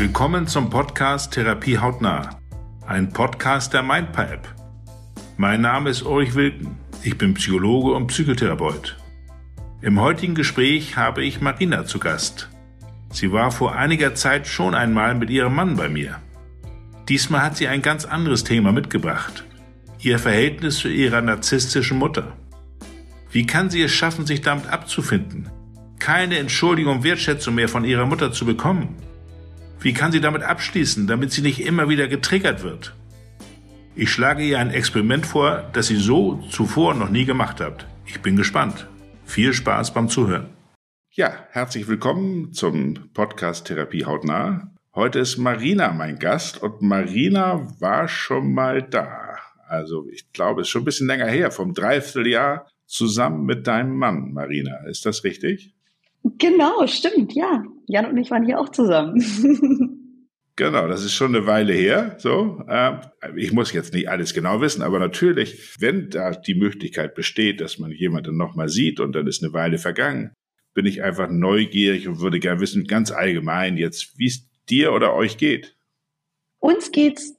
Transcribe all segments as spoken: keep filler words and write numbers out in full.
Willkommen zum Podcast Therapie hautnah, ein Podcast der Mindpa-App. Mein Name ist Ulrich Wilken, ich bin Psychologe und Psychotherapeut. Im heutigen Gespräch habe ich Marina zu Gast. Sie war vor einiger Zeit schon einmal mit ihrem Mann bei mir. Diesmal hat sie ein ganz anderes Thema mitgebracht: ihr Verhältnis zu ihrer narzisstischen Mutter. Wie kann sie es schaffen, sich damit abzufinden, keine Entschuldigung und Wertschätzung mehr von ihrer Mutter zu bekommen? Wie kann sie damit abschließen, damit sie nicht immer wieder getriggert wird? Ich schlage ihr ein Experiment vor, das sie so zuvor noch nie gemacht hat. Ich bin gespannt. Viel Spaß beim Zuhören. Ja, herzlich willkommen zum Podcast Therapie hautnah. Heute ist Marina mein Gast und Marina war schon mal da. Also ich glaube, es ist schon ein bisschen länger her, vom Dreivierteljahr zusammen mit deinem Mann, Marina. Ist das richtig? Genau, stimmt, ja. Jan und ich waren hier auch zusammen. Genau, das ist schon eine Weile her. So, äh, ich muss jetzt nicht alles genau wissen, aber natürlich, wenn da die Möglichkeit besteht, dass man jemanden nochmal sieht und dann ist eine Weile vergangen, bin ich einfach neugierig und würde gerne wissen, ganz allgemein jetzt, wie es dir oder euch geht. Uns geht's,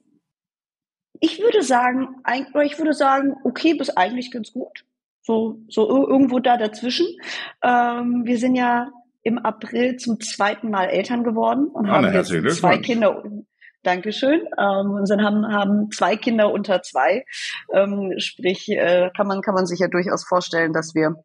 ich würde sagen, oder ich würde sagen, okay, bis eigentlich ganz gut. So, so irgendwo da dazwischen. Ähm, wir sind ja im April zum zweiten Mal Eltern geworden und Ah, haben na, jetzt zwei Kinder. Dankeschön. Ähm, und dann haben, haben zwei Kinder unter zwei. Ähm, sprich, äh, kann man, kann man sich ja durchaus vorstellen, dass wir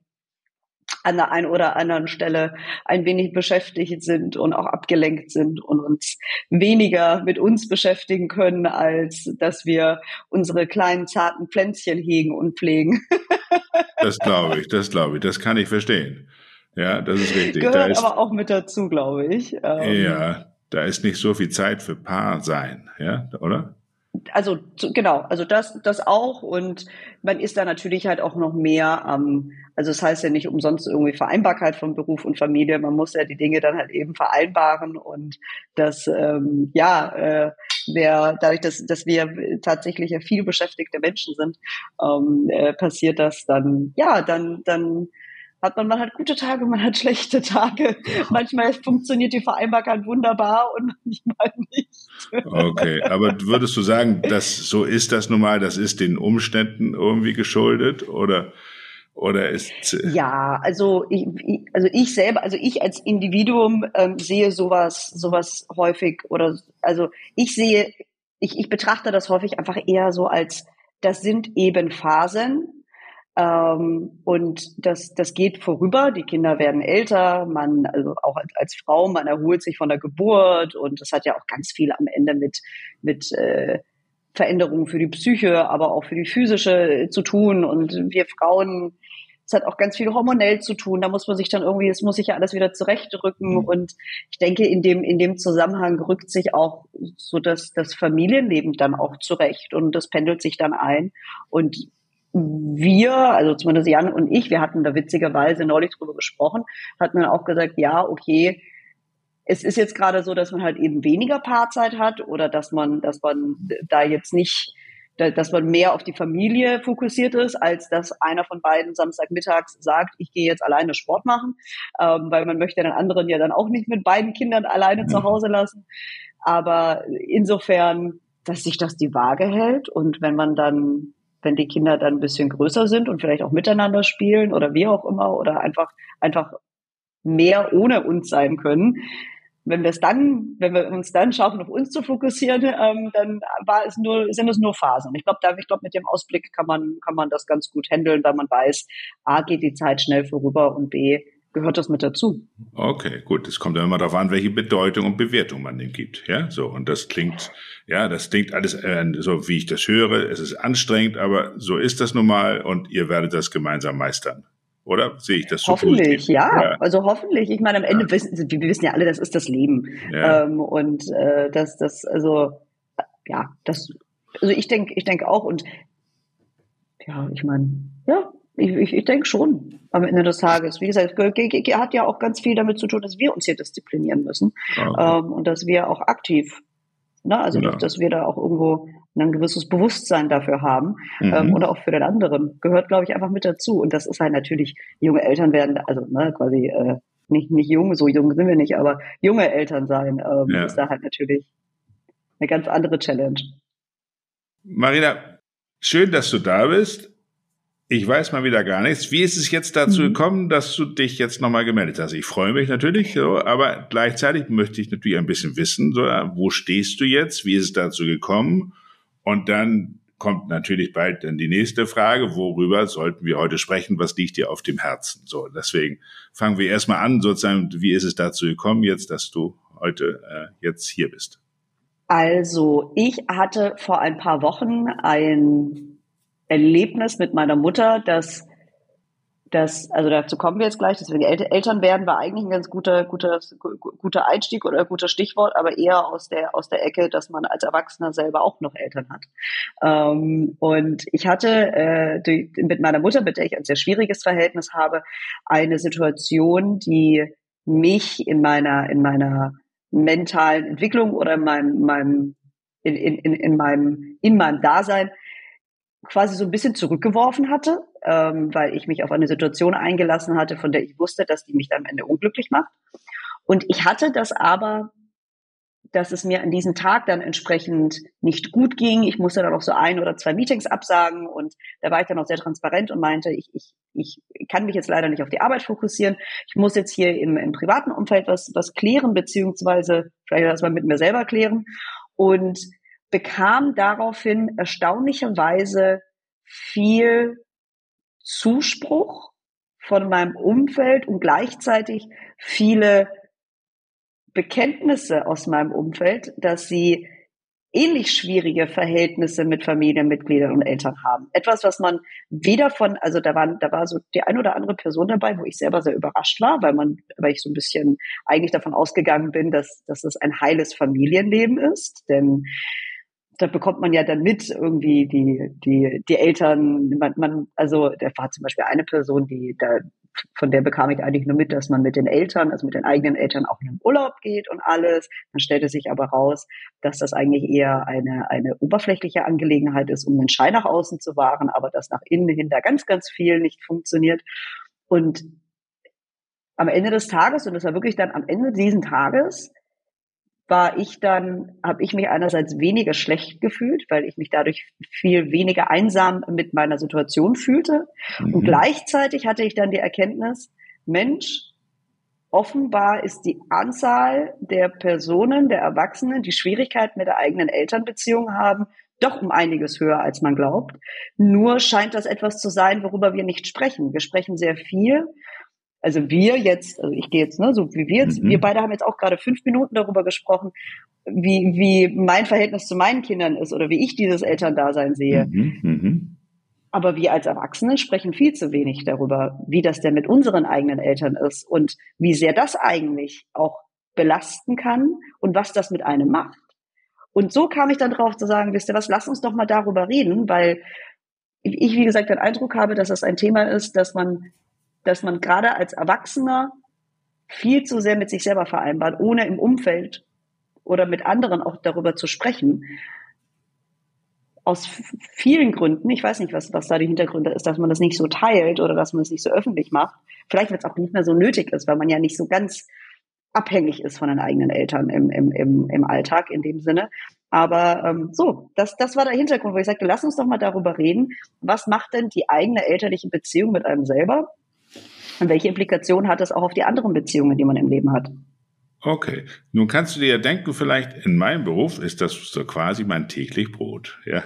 an der einen oder anderen Stelle ein wenig beschäftigt sind und auch abgelenkt sind und uns weniger mit uns beschäftigen können, als dass wir unsere kleinen zarten Pflänzchen hegen und pflegen. Das glaube ich, das glaube ich, das kann ich verstehen. Ja, das ist richtig. Gehört da ist, aber auch mit dazu, glaube ich. Ähm, ja, da ist nicht so viel Zeit für Paarsein, ja, oder? Also genau, also das das auch, und man ist da natürlich halt auch noch mehr am, ähm, also es das heißt ja nicht umsonst irgendwie Vereinbarkeit von Beruf und Familie, man muss ja die Dinge dann halt eben vereinbaren, und das ähm, ja, äh, wer, dadurch, dass dass wir tatsächlich ja viel beschäftigte Menschen sind, ähm, äh, passiert das dann, ja, dann dann hat man, man hat gute Tage, man hat schlechte Tage. Manchmal funktioniert die Vereinbarkeit wunderbar und manchmal nicht. Okay, aber würdest du sagen, dass so ist das nun mal, das ist den Umständen irgendwie geschuldet, oder oder ist Ja, also ich, also ich selber, also ich als Individuum ähm, sehe sowas sowas häufig, oder also ich sehe, ich ich betrachte das häufig einfach eher so als, das sind eben Phasen. Ähm, und das, das geht vorüber. Die Kinder werden älter, man, also auch als, als Frau, man erholt sich von der Geburt, und das hat ja auch ganz viel am Ende mit, mit, äh, Veränderungen für die Psyche, aber auch für die physische zu tun. Und wir Frauen, es hat auch ganz viel hormonell zu tun. Da muss man sich dann irgendwie, es muss sich ja alles wieder zurechtrücken. Mhm. Und ich denke, in dem, in dem Zusammenhang rückt sich auch so das, das Familienleben dann auch zurecht, und das pendelt sich dann ein. Und wir, also zumindest Jan und ich, wir hatten da witzigerweise neulich drüber gesprochen, hatten dann auch gesagt, ja, okay, es ist jetzt gerade so, dass man halt eben weniger Paarzeit hat, oder dass man, dass man da jetzt nicht, dass man mehr auf die Familie fokussiert ist, als dass einer von beiden Samstagmittags sagt, ich gehe jetzt alleine Sport machen, ähm, weil man möchte den anderen ja dann auch nicht mit beiden Kindern alleine zu Hause lassen. Aber insofern, dass sich das die Waage hält, und wenn man dann wenn die Kinder dann ein bisschen größer sind und vielleicht auch miteinander spielen oder wie auch immer, oder einfach, einfach mehr ohne uns sein können. Wenn wir es dann, wenn wir uns dann schaffen, auf uns zu fokussieren, ähm, dann war es nur, sind es nur Phasen. Ich glaube, da, ich glaube, mit dem Ausblick kann man, kann man das ganz gut handeln, weil man weiß, A, geht die Zeit schnell vorüber, und B, gehört das mit dazu. Okay, gut. Es kommt ja immer darauf an, welche Bedeutung und Bewertung man dem gibt. Ja, so. Und das klingt, ja, das klingt alles, äh, so wie ich das höre. Es ist anstrengend, aber so ist das nun mal, und ihr werdet das gemeinsam meistern. Oder sehe ich das so? Hoffentlich, ja. ja. Also hoffentlich. Ich meine, am Ende ja. wissen, wir wissen ja alle, das ist das Leben. Ja. Ähm, und, äh, das, das, also, ja, das, also ich denke, ich denke auch, und, ja, ich meine, ja, Ich, ich, ich denke schon am Ende des Tages. Wie gesagt, es hat ja auch ganz viel damit zu tun, dass wir uns hier disziplinieren müssen. Okay. Ähm, und dass wir auch aktiv, ne, also ja. dass, dass wir da auch irgendwo ein gewisses Bewusstsein dafür haben, mhm. ähm, oder auch für den anderen. Gehört, glaube ich, einfach mit dazu. Und das ist halt natürlich, junge Eltern werden, also ne, quasi äh, nicht, nicht jung, so jung sind wir nicht, aber junge Eltern sein, ähm, ja. ist da halt natürlich eine ganz andere Challenge. Marina, schön, dass du da bist. Ich weiß mal wieder gar nichts. Wie ist es jetzt dazu mhm. gekommen, dass du dich jetzt nochmal gemeldet hast? Ich freue mich natürlich, so, aber gleichzeitig möchte ich natürlich ein bisschen wissen, so, wo stehst du jetzt? Wie ist es dazu gekommen? Und dann kommt natürlich bald dann die nächste Frage, worüber sollten wir heute sprechen? Was liegt dir auf dem Herzen? So, deswegen fangen wir erstmal an, sozusagen, wie ist es dazu gekommen jetzt, dass du heute äh, jetzt hier bist? Also, ich hatte vor ein paar Wochen ein Erlebnis mit meiner Mutter, dass das, also dazu kommen wir jetzt gleich, dass wir die El- Eltern werden, war eigentlich ein ganz guter, guter, guter Einstieg oder guter Stichwort, aber eher aus der, aus der Ecke, dass man als Erwachsener selber auch noch Eltern hat. Ähm, und ich hatte äh, die, mit meiner Mutter, mit der ich ein sehr schwieriges Verhältnis habe, eine Situation, die mich in meiner, in meiner mentalen Entwicklung oder in meinem, meinem, in, in, in meinem, in meinem Dasein quasi so ein bisschen zurückgeworfen hatte, ähm, weil ich mich auf eine Situation eingelassen hatte, von der ich wusste, dass die mich dann am Ende unglücklich macht. Und ich hatte das aber, dass es mir an diesem Tag dann entsprechend nicht gut ging. Ich musste dann auch so ein oder zwei Meetings absagen und da war ich dann auch sehr transparent und meinte, ich, ich, ich kann mich jetzt leider nicht auf die Arbeit fokussieren. Ich muss jetzt hier im, im privaten Umfeld was, was klären, beziehungsweise vielleicht das mal mit mir selber klären. Und bekam daraufhin erstaunlicherweise viel Zuspruch von meinem Umfeld und gleichzeitig viele Bekenntnisse aus meinem Umfeld, dass sie ähnlich schwierige Verhältnisse mit Familienmitgliedern und Eltern haben. Etwas, was man weder von, also da waren, da war so die ein oder andere Person dabei, wo ich selber sehr überrascht war, weil man, weil ich so ein bisschen eigentlich davon ausgegangen bin, dass, dass es ein heiles Familienleben ist, denn da bekommt man ja dann mit irgendwie die, die, die Eltern, man, man, also, da war zum Beispiel eine Person, die, da, von der bekam ich eigentlich nur mit, dass man mit den Eltern, also mit den eigenen Eltern auch in den Urlaub geht und alles. Dann stellte sich aber raus, dass das eigentlich eher eine, eine oberflächliche Angelegenheit ist, um den Schein nach außen zu wahren, aber dass nach innen hin da ganz, ganz viel nicht funktioniert. Und am Ende des Tages, und das war wirklich dann am Ende diesen Tages, war ich dann, habe ich mich einerseits weniger schlecht gefühlt, weil ich mich dadurch viel weniger einsam mit meiner Situation fühlte. Mhm. Und gleichzeitig hatte ich dann die Erkenntnis, Mensch, offenbar ist die Anzahl der Personen, der Erwachsenen, die Schwierigkeiten mit der eigenen Elternbeziehung haben, doch um einiges höher, als man glaubt. Nur scheint das etwas zu sein, worüber wir nicht sprechen. Wir sprechen sehr viel. Also wir jetzt, also ich gehe jetzt, ne, so wie wir jetzt, mhm. wir beide haben jetzt auch gerade fünf Minuten darüber gesprochen, wie, wie mein Verhältnis zu meinen Kindern ist oder wie ich dieses Elterndasein sehe. Mhm. Mhm. Aber wir als Erwachsene sprechen viel zu wenig darüber, wie das denn mit unseren eigenen Eltern ist und wie sehr das eigentlich auch belasten kann und was das mit einem macht. Und so kam ich dann drauf zu sagen, wisst ihr was, lass uns doch mal darüber reden, weil ich, wie gesagt, den Eindruck habe, dass das ein Thema ist, dass man dass man gerade als Erwachsener viel zu sehr mit sich selber vereinbart, ohne im Umfeld oder mit anderen auch darüber zu sprechen. Aus f- vielen Gründen, ich weiß nicht, was, was da die Hintergründe ist, dass man das nicht so teilt oder dass man es nicht so öffentlich macht. Vielleicht, weil es auch nicht mehr so nötig ist, weil man ja nicht so ganz abhängig ist von den eigenen Eltern im, im, im, im Alltag in dem Sinne. Aber ähm, so, das, das war der Hintergrund, wo ich sagte, lass uns doch mal darüber reden, was macht denn die eigene elterliche Beziehung mit einem selber? Und welche Implikationen hat das auch auf die anderen Beziehungen, die man im Leben hat? Okay, nun kannst du dir ja denken, vielleicht in meinem Beruf ist das so quasi mein täglich Brot. Ja.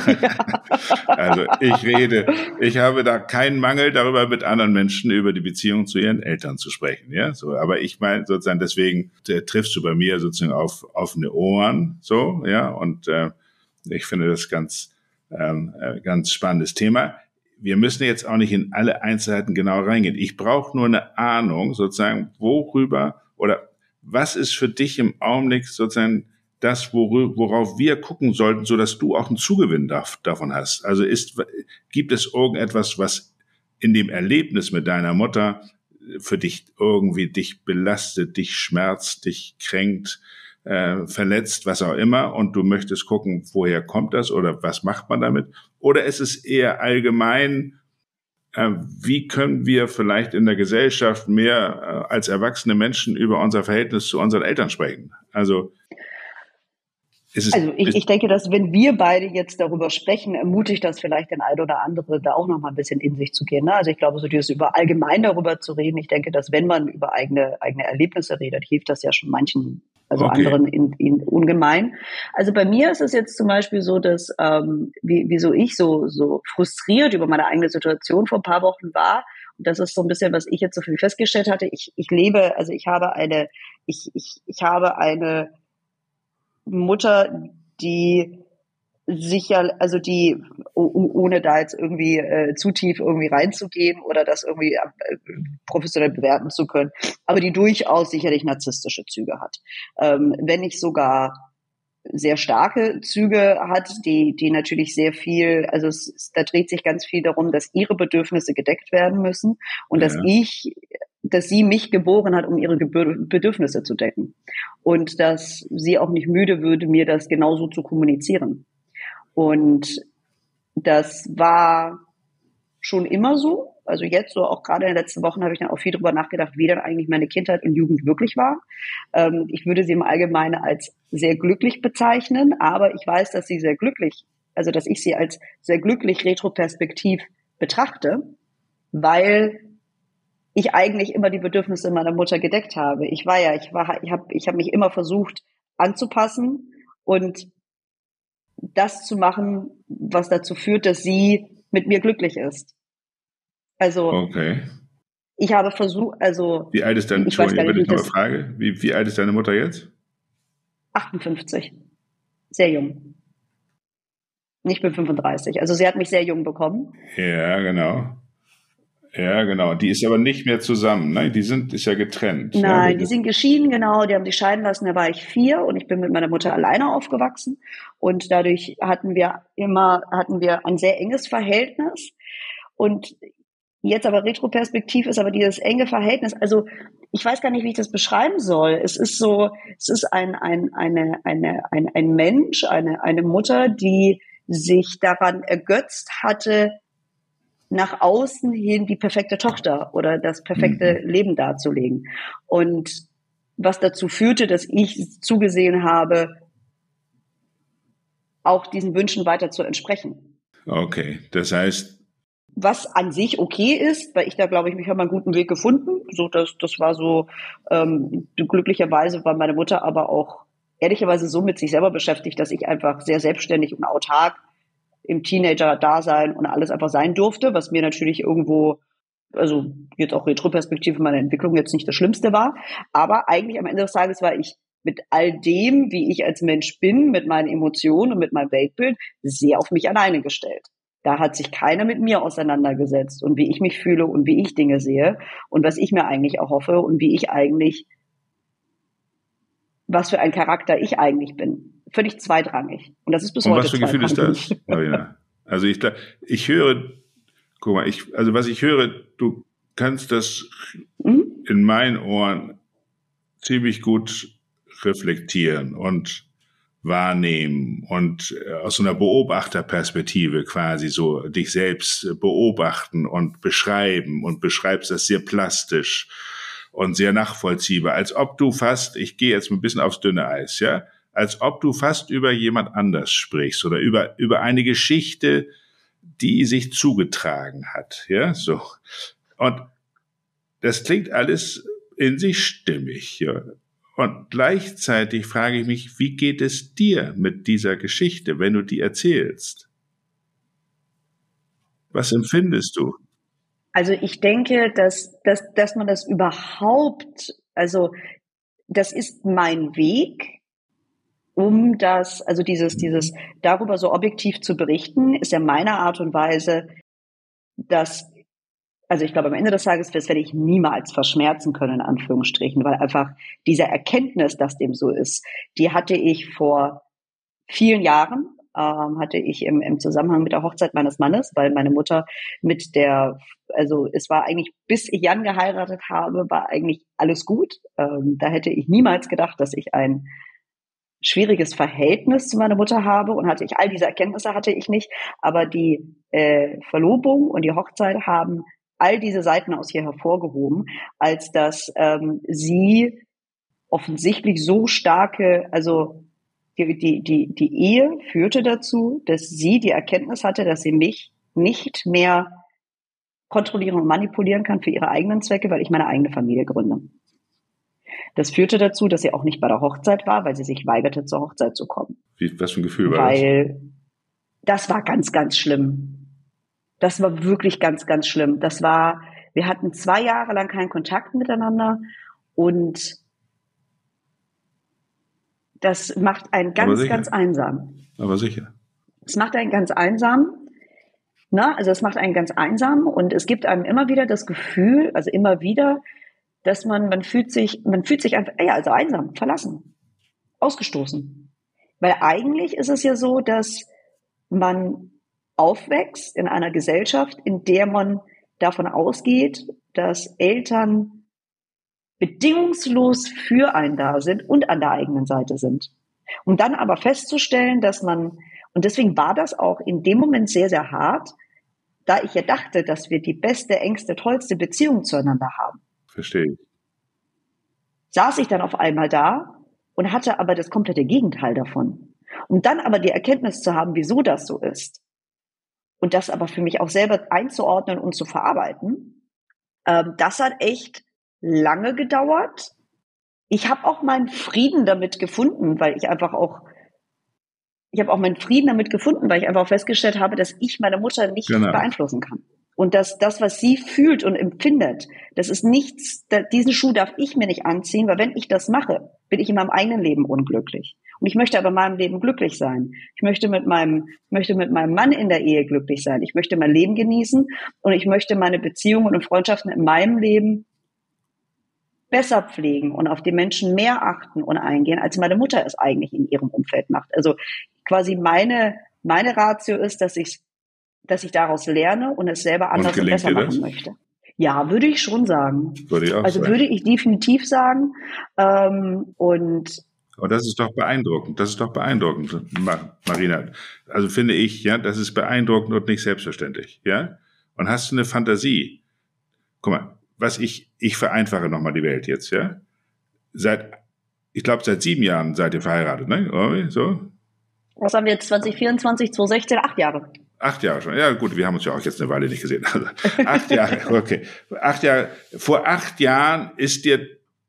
Also ich rede, ich habe da keinen Mangel darüber, mit anderen Menschen über die Beziehung zu ihren Eltern zu sprechen. Ja, so. Aber ich meine sozusagen, deswegen äh, triffst du bei mir sozusagen auf offene Ohren, so, ja. Und äh, ich finde das ganz, ähm, äh, ganz spannendes Thema. Wir müssen jetzt auch nicht in alle Einzelheiten genau reingehen. Ich brauche nur eine Ahnung, sozusagen, worüber oder was ist für dich im Augenblick sozusagen das, worauf wir gucken sollten, so dass du auch einen Zugewinn davon hast? Also ist, gibt es irgendetwas, was in dem Erlebnis mit deiner Mutter für dich irgendwie dich belastet, dich schmerzt, dich kränkt, äh, verletzt, was auch immer, und du möchtest gucken, woher kommt das oder was macht man damit? Oder ist es eher allgemein äh, wie können wir vielleicht in der Gesellschaft mehr äh, als erwachsene Menschen über unser Verhältnis zu unseren Eltern sprechen? Also ist es, Also ich, ist, ich denke, dass wenn wir beide jetzt darüber sprechen, ermutigt das vielleicht den einen oder anderen, da auch noch mal ein bisschen in sich zu gehen. Ne? Also ich glaube, so dieses über allgemein darüber zu reden, ich denke, dass wenn man über eigene eigene Erlebnisse redet, hilft das ja schon manchen, also okay. anderen in, in ungemein. Also bei mir ist es jetzt zum Beispiel so, dass ähm, wie, wieso ich so so frustriert über meine eigene Situation vor ein paar Wochen war. Und das ist so ein bisschen, was ich jetzt so für mich festgestellt hatte. Ich ich lebe, also ich habe eine ich ich ich habe eine Mutter, die sicher, also die, ohne da jetzt irgendwie äh, zu tief irgendwie reinzugehen oder das irgendwie äh, professionell bewerten zu können, aber die durchaus sicherlich narzisstische Züge hat. Ähm, wenn nicht sogar sehr starke Züge hat, die, die natürlich sehr viel, also es, da dreht sich ganz viel darum, dass ihre Bedürfnisse gedeckt werden müssen und Ja. dass ich, dass sie mich geboren hat, um ihre Bedürfnisse zu decken und dass sie auch nicht müde würde, mir das genauso zu kommunizieren. Und das war schon immer so. Also jetzt so auch gerade in den letzten Wochen habe ich dann auch viel drüber nachgedacht, wie dann eigentlich meine Kindheit und Jugend wirklich war. Ähm, ich würde sie im Allgemeinen als sehr glücklich bezeichnen, aber ich weiß, dass sie sehr glücklich, also dass ich sie als sehr glücklich retroperspektiv betrachte, weil ich eigentlich immer die Bedürfnisse meiner Mutter gedeckt habe. Ich war ja, ich war, ich habe, ich habe mich immer versucht anzupassen und das zu machen, was dazu führt, dass sie mit mir glücklich ist. Also, okay. ich habe versucht, also, Wie alt ist deine, ich weiß gar nicht, wenn wie ich ich nochmal das, frage, wie, wie alt ist deine Mutter jetzt? achtundfünfzig. Sehr jung. Ich bin fünfunddreißig. Also, sie hat mich sehr jung bekommen. Ja, genau. Ja, genau. Die ist aber nicht mehr zusammen, ne? Die sind, ist ja getrennt, Nein, ne? die sind geschieden, genau. Die haben sich scheiden lassen, da war ich vier und ich bin mit meiner Mutter alleine aufgewachsen. Und dadurch hatten wir immer, hatten wir ein sehr enges Verhältnis. Und jetzt aber retroperspektiv ist aber dieses enge Verhältnis, also ich weiß gar nicht, wie ich das beschreiben soll. Es ist so, es ist ein, ein, eine, eine, ein, ein Mensch, eine, eine Mutter, die sich daran ergötzt hatte, nach außen hin die perfekte Tochter oder das perfekte Mhm. Leben darzulegen. Und was dazu führte, dass ich zugesehen habe, auch diesen Wünschen weiter zu entsprechen. Okay, das heißt, was an sich okay ist, weil ich da, glaube ich, mich habe einen guten Weg gefunden. So, das, das war so, ähm, glücklicherweise war meine Mutter aber auch ehrlicherweise so mit sich selber beschäftigt, dass ich einfach sehr selbstständig und autark im Teenager-Dasein und alles einfach sein durfte, was mir natürlich irgendwo, also jetzt auch retroperspektive meiner Entwicklung jetzt nicht das Schlimmste war. Aber eigentlich am Ende des Tages war ich mit all dem, wie ich als Mensch bin, mit meinen Emotionen und mit meinem Weltbild, sehr auf mich alleine gestellt. Da hat sich keiner mit mir auseinandergesetzt und wie ich mich fühle und wie ich Dinge sehe und was ich mir eigentlich auch hoffe und wie ich eigentlich, was für ein Charakter ich eigentlich bin. Völlig zweitrangig. Und das ist bis und heute was für ein Gefühl ist zweitrangig. das, Marina? Also ich, ich höre, guck mal, ich, also was ich höre, du kannst das mhm. in meinen Ohren ziemlich gut reflektieren und wahrnehmen und aus so einer Beobachterperspektive quasi so dich selbst beobachten und beschreiben und beschreibst das sehr plastisch und sehr nachvollziehbar, als ob du fast, ich gehe jetzt ein bisschen aufs dünne Eis, ja, als ob du fast über jemand anders sprichst oder über über eine Geschichte, die sich zugetragen hat, ja, so. Und das klingt alles in sich stimmig, ja. Und gleichzeitig frage ich mich, wie geht es dir mit dieser Geschichte, wenn du die erzählst? Was empfindest du? Also ich denke, dass, dass, dass man das überhaupt, also das ist mein Weg, um das, also dieses, dieses darüber so objektiv zu berichten, ist ja meine Art und Weise, dass, also ich glaube, am Ende des Tages, das werde ich niemals verschmerzen können, in Anführungsstrichen, weil einfach diese Erkenntnis, dass dem so ist, die hatte ich vor vielen Jahren, ähm, hatte ich im, im Zusammenhang mit der Hochzeit meines Mannes, weil meine Mutter mit der, also es war eigentlich, bis ich Jan geheiratet habe, war eigentlich alles gut. Ähm, da hätte ich niemals gedacht, dass ich ein schwieriges Verhältnis zu meiner Mutter habe und hatte ich all diese Erkenntnisse hatte ich nicht, aber die äh, Verlobung und die Hochzeit haben all diese Seiten aus ihr hervorgehoben, als dass ähm, sie offensichtlich so starke, also die, die, die, die Ehe führte dazu, dass sie die Erkenntnis hatte, dass sie mich nicht mehr kontrollieren und manipulieren kann für ihre eigenen Zwecke, weil ich meine eigene Familie gründe. Das führte dazu, dass sie auch nicht bei der Hochzeit war, weil sie sich weigerte, zur Hochzeit zu kommen. Wie, was für ein Gefühl war weil das? Das war ganz, ganz schlimm. Das war wirklich ganz, ganz schlimm. Das war, wir hatten zwei Jahre lang keinen Kontakt miteinander und das macht einen ganz, ganz einsam. Aber sicher. Es macht einen ganz einsam. Na, also es macht einen ganz einsam und es gibt einem immer wieder das Gefühl, also immer wieder, dass man, man fühlt sich, man fühlt sich einfach, ja, also einsam, verlassen, ausgestoßen. Weil eigentlich ist es ja so, dass man aufwächst in einer Gesellschaft, in der man davon ausgeht, dass Eltern bedingungslos für einen da sind und an der eigenen Seite sind. Um dann aber festzustellen, dass man, und deswegen war das auch in dem Moment sehr, sehr hart, da ich ja dachte, dass wir die beste, engste, tollste Beziehung zueinander haben. Verstehe ich. Saß ich dann auf einmal da und hatte aber das komplette Gegenteil davon. Und dann aber die Erkenntnis zu haben, wieso das so ist und das aber für mich auch selber einzuordnen und zu verarbeiten, ähm, das hat echt lange gedauert. Ich habe auch meinen Frieden damit gefunden, weil ich einfach auch, ich habe auch meinen Frieden damit gefunden, weil ich einfach festgestellt habe, dass ich meine Mutter nicht genau. beeinflussen kann. Und dass das, was sie fühlt und empfindet, das ist nichts, da, diesen Schuh darf ich mir nicht anziehen, weil wenn ich das mache, bin ich in meinem eigenen Leben unglücklich. Und ich möchte aber in meinem Leben glücklich sein. Ich möchte mit meinem, ich möchte mit meinem Mann in der Ehe glücklich sein. Ich möchte mein Leben genießen und ich möchte meine Beziehungen und Freundschaften in meinem Leben besser pflegen und auf die Menschen mehr achten und eingehen, als meine Mutter es eigentlich in ihrem Umfeld macht. Also quasi meine, meine Ratio ist, dass ich, dass ich daraus lerne und es selber anders und, und besser machen möchte. Ja, würde ich schon sagen. Würde ich auch also sagen. würde ich definitiv sagen. Ähm, und Aber das ist doch beeindruckend. Das ist doch beeindruckend, Marina. Also finde ich, ja, das ist beeindruckend und nicht selbstverständlich, ja. Und hast du eine Fantasie? Guck mal, was ich, ich vereinfache nochmal die Welt jetzt, ja. Seit, ich glaube, seit sieben Jahren seid ihr verheiratet, ne? So? Was haben wir jetzt? zwanzig vierundzwanzig, zwanzig sechzehn, acht Jahre. Acht Jahre schon. Ja, gut, wir haben uns ja auch jetzt eine Weile nicht gesehen. Also, acht Jahre, okay. Acht Jahre. Vor acht Jahren ist dir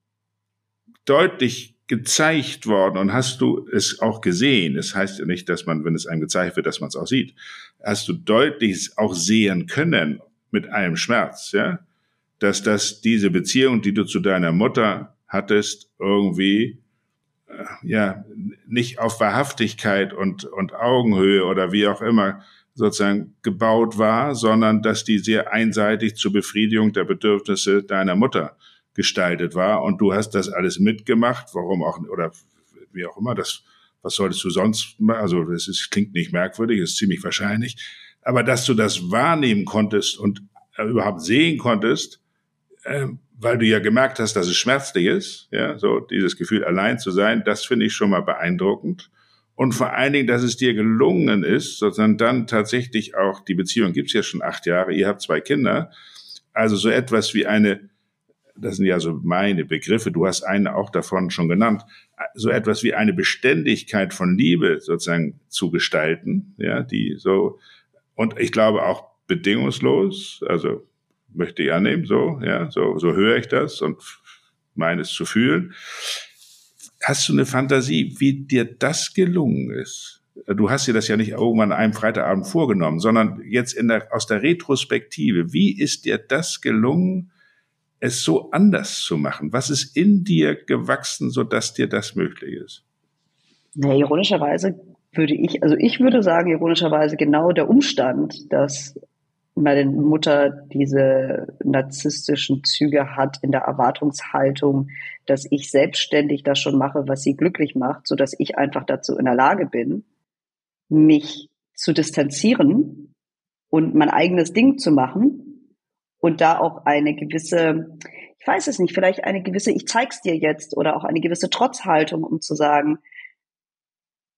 deutlich gezeigt worden und hast du es auch gesehen. Es heißt ja nicht, dass man, wenn es einem gezeigt wird, dass man es auch sieht. Hast du deutlich auch sehen können mit allem Schmerz, ja, dass das diese Beziehung, die du zu deiner Mutter hattest, irgendwie äh, ja nicht auf Wahrhaftigkeit und und Augenhöhe oder wie auch immer sozusagen gebaut war, sondern dass die sehr einseitig zur Befriedigung der Bedürfnisse deiner Mutter gestaltet war und du hast das alles mitgemacht, warum auch, oder wie auch immer, das, was solltest du sonst machen, also das ist, klingt nicht merkwürdig, ist ziemlich wahrscheinlich, aber dass du das wahrnehmen konntest und äh, überhaupt sehen konntest, äh, weil du ja gemerkt hast, dass es schmerzlich ist, ja, so dieses Gefühl allein zu sein, das finde ich schon mal beeindruckend und vor allen Dingen, dass es dir gelungen ist, sozusagen dann tatsächlich auch, die Beziehung gibt's ja schon acht Jahre, ihr habt zwei Kinder, also so etwas wie eine, das sind ja so meine Begriffe, du hast einen auch davon schon genannt, so etwas wie eine Beständigkeit von Liebe sozusagen zu gestalten, ja, die so, und ich glaube auch bedingungslos, also möchte ich annehmen, so, ja, so, so höre ich das und meine es zu fühlen. Hast du eine Fantasie, wie dir das gelungen ist? Du hast dir das ja nicht irgendwann an einem Freitagabend vorgenommen, sondern jetzt in der, aus der Retrospektive. Wie ist dir das gelungen, es so anders zu machen? Was ist in dir gewachsen, sodass dir das möglich ist? Ja, ironischerweise würde ich, also ich würde sagen, ironischerweise genau der Umstand, dass meine Mutter diese narzisstischen Züge hat in der Erwartungshaltung, dass ich selbstständig das schon mache, was sie glücklich macht, so dass ich einfach dazu in der Lage bin, mich zu distanzieren und mein eigenes Ding zu machen und da auch eine gewisse, ich weiß es nicht, vielleicht eine gewisse, ich zeig's dir jetzt oder auch eine gewisse Trotzhaltung, um zu sagen,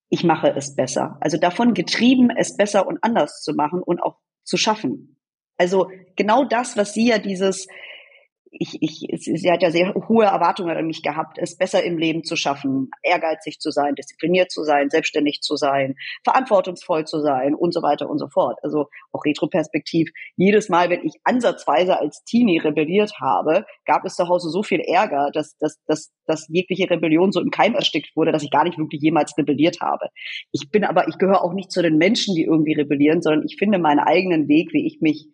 ich mache es besser. Also davon getrieben, es besser und anders zu machen und auch zu schaffen. Also genau das, was sie ja dieses, ich, ich, sie hat ja sehr hohe Erwartungen an mich gehabt, es besser im Leben zu schaffen, ehrgeizig zu sein, diszipliniert zu sein, selbstständig zu sein, verantwortungsvoll zu sein und so weiter und so fort. Also auch retroperspektiv. Jedes Mal, wenn ich ansatzweise als Teenie rebelliert habe, gab es zu Hause so viel Ärger, dass, dass, dass, dass jegliche Rebellion so im Keim erstickt wurde, dass ich gar nicht wirklich jemals rebelliert habe. Ich bin aber, ich gehöre auch nicht zu den Menschen, die irgendwie rebellieren, sondern ich finde meinen eigenen Weg, wie ich mich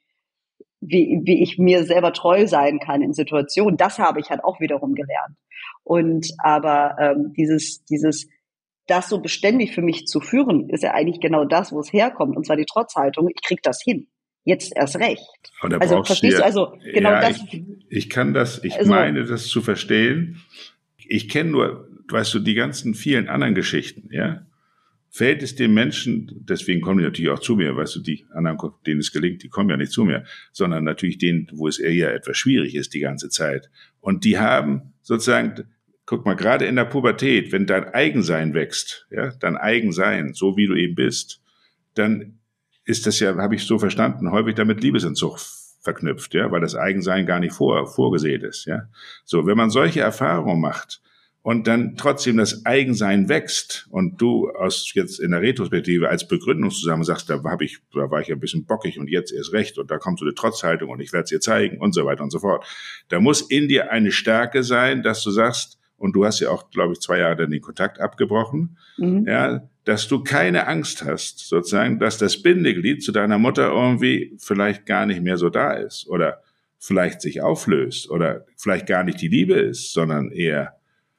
Wie, wie ich mir selber treu sein kann in Situationen, das habe ich halt auch wiederum gelernt. Und aber ähm, dieses, dieses, das so beständig für mich zu führen, ist ja eigentlich genau das, wo es herkommt. Und zwar die Trotzhaltung. Ich krieg das hin. Jetzt erst recht. Aber da Also brauchst verstehst du, du? Also genau ja, das. Ich, ich kann das. Ich also, meine, das zu verstehen. Ich kenne nur, weißt du, die ganzen vielen anderen Geschichten, ja. Fällt es den Menschen, deswegen kommen die natürlich auch zu mir, weißt du, die anderen, denen es gelingt, die kommen ja nicht zu mir, sondern natürlich denen, wo es eher etwas schwierig ist die ganze Zeit. Und die haben sozusagen, guck mal, gerade in der Pubertät, wenn dein Eigensein wächst, ja, dein Eigensein, so wie du eben bist, dann ist das ja, habe ich so verstanden, häufig damit Liebesentzug verknüpft, ja, weil das Eigensein gar nicht vor, vorgesehen ist, ja. So, wenn man solche Erfahrungen macht, und dann trotzdem das Eigensein wächst und du aus jetzt in der Retrospektive als Begründung zusammen sagst, da habe ich, da war ich ein bisschen bockig und jetzt erst recht und da kommt so eine Trotzhaltung und ich werde es dir zeigen und so weiter und so fort. Da muss in dir eine Stärke sein, dass du sagst, und du hast ja auch, glaube ich, zwei Jahre dann den Kontakt abgebrochen, mhm. ja, dass du keine Angst hast, sozusagen, dass das Bindeglied zu deiner Mutter irgendwie vielleicht gar nicht mehr so da ist oder vielleicht sich auflöst oder vielleicht gar nicht die Liebe ist, sondern eher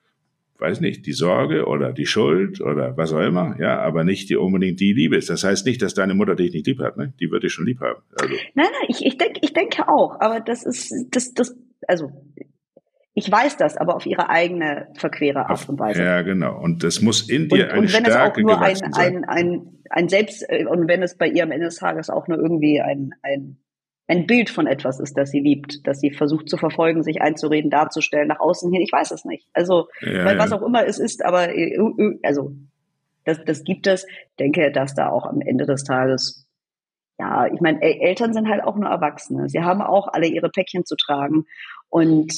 weiß nicht, die Sorge oder die Schuld oder was auch immer, ja, aber nicht die unbedingt die Liebe ist. Das heißt nicht, dass deine Mutter dich nicht lieb hat, ne? Die wird dich schon lieb haben. Also. Nein, nein, ich, ich denke, ich denke auch, aber das ist, das, das, also, ich weiß das, aber auf ihre eigene verquere Art und Weise. Ja, genau. Und das muss in dir und, eine und wenn Stärke es auch nur ein, gewachsen sein. ein, ein, ein Selbst, und wenn es bei ihr am Ende des Tages auch nur irgendwie ein, ein, ein Bild von etwas ist, das sie liebt, das sie versucht zu verfolgen, sich einzureden, darzustellen, nach außen hin. Ich weiß es nicht. Also, ja, weil ja. was auch immer es ist, aber also das, das gibt es. Ich denke, dass da auch am Ende des Tages, ja, ich meine, Eltern sind halt auch nur Erwachsene. Sie haben auch alle ihre Päckchen zu tragen. Und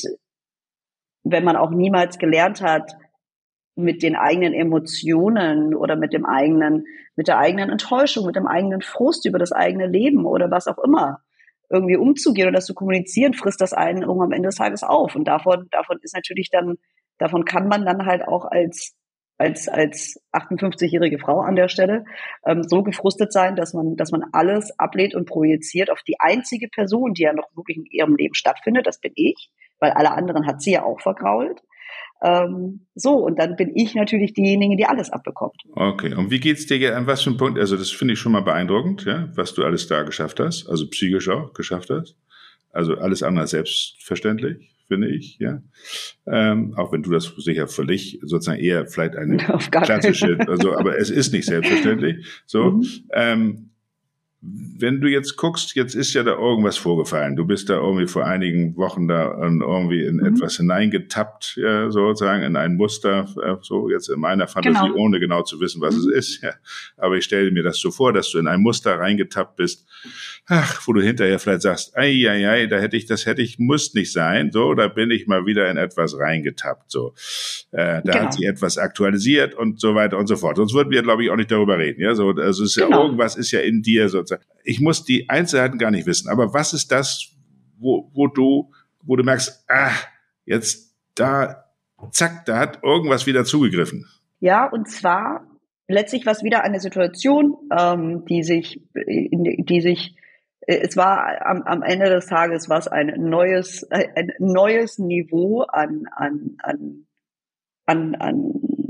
wenn man auch niemals gelernt hat, mit den eigenen Emotionen oder mit dem eigenen, mit der eigenen Enttäuschung, mit dem eigenen Frust über das eigene Leben oder was auch immer, irgendwie umzugehen oder das zu kommunizieren, frisst das einen irgendwann am Ende des Tages auf. Und davon, davon ist natürlich dann, davon kann man dann halt auch als, als, als achtundfünfzigjährige Frau an der Stelle, ähm, so gefrustet sein, dass man, dass man alles ablehnt und projiziert auf die einzige Person, die ja noch wirklich in ihrem Leben stattfindet. Das bin ich, weil alle anderen hat sie ja auch vergrault. Ähm, so, und dann bin ich natürlich diejenige, die alles abbekommt. Okay, und wie geht's dir, an was für einem Punkt, also das finde ich schon mal beeindruckend, ja, was du alles da geschafft hast, also psychisch auch geschafft hast, also alles andere als selbstverständlich, finde ich, ja, ähm, auch wenn du das sicher für dich sozusagen eher vielleicht eine klassische, also, aber es ist nicht selbstverständlich, so, mhm. ähm, wenn du jetzt guckst, jetzt ist ja da irgendwas vorgefallen. Du bist da irgendwie vor einigen Wochen da irgendwie in mhm. etwas hineingetappt, ja, sozusagen in ein Muster, so jetzt in meiner Fantasie, genau. ohne genau zu wissen, was mhm. es ist. Ja. Aber ich stelle mir das so vor, dass du in ein Muster reingetappt bist, ach, wo du hinterher vielleicht sagst, ei, ei, ei, da hätte ich, das hätte ich, muss nicht sein, so, da bin ich mal wieder in etwas reingetappt, so. Äh, da genau. hat sich etwas aktualisiert und so weiter und so fort. Sonst würden wir, glaube ich, auch nicht darüber reden, ja, so, also es ist genau. ja irgendwas ist ja in dir sozusagen. Ich muss die Einzelheiten gar nicht wissen, aber was ist das, wo, wo du, wo du merkst, ah, jetzt da, zack, da hat irgendwas wieder zugegriffen. Ja, und zwar letztlich war es wieder eine Situation, ähm, die sich, die sich, es war am, am Ende des Tages war es ein neues, ein neues Niveau an, an, an, an, an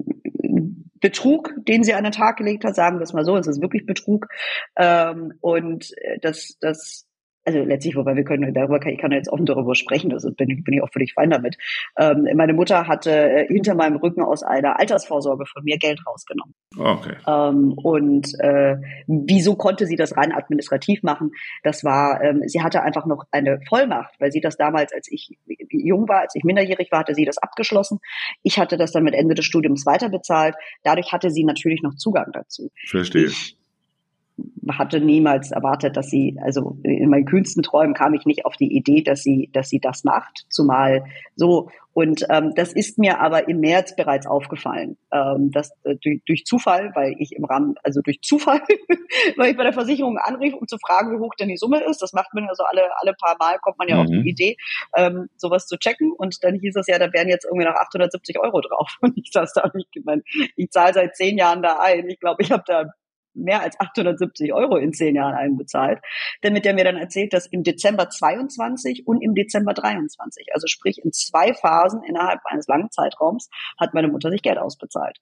Betrug, den sie an den Tag gelegt hat, sagen wir es mal so, es ist wirklich Betrug. Ähm, und das, das, also letztlich, wobei wir können darüber, ich kann jetzt offen darüber sprechen, das bin ich, bin ich auch völlig fein damit. Ähm, meine Mutter hatte äh, hinter meinem Rücken aus einer Altersvorsorge von mir Geld rausgenommen. Okay. Ähm, und äh, wieso konnte sie das rein administrativ machen? Das war, ähm, sie hatte einfach noch eine Vollmacht, weil sie das damals, als ich jung war, als ich minderjährig war, hatte sie das abgeschlossen. Ich hatte das dann mit Ende des Studiums weiterbezahlt. Dadurch hatte sie natürlich noch Zugang dazu. Verstehe. Ich hatte niemals erwartet, dass sie, also in meinen kühnsten Träumen kam ich nicht auf die Idee, dass sie, dass sie das macht, zumal so. Und ähm, das ist mir aber im März bereits aufgefallen, ähm, dass äh, durch, durch Zufall, weil ich im Rahmen, also durch Zufall, weil ich bei der Versicherung anrief, um zu fragen, wie hoch denn die Summe ist. Das macht man ja so alle alle paar Mal, kommt man ja mhm. auf die Idee, ähm, sowas zu checken. Und dann hieß es ja, da wären jetzt irgendwie noch achthundertsiebzig Euro drauf. Und ich saß da und ich meine, ich zahle seit zehn Jahren da ein. Ich glaube, ich habe da mehr als achthundertsiebzig Euro in zehn Jahren einbezahlt, damit er mir dann erzählt, dass im Dezember zweiundzwanzig und im Dezember dreiundzwanzig, also sprich in zwei Phasen innerhalb eines langen Zeitraums, hat meine Mutter sich Geld ausbezahlt.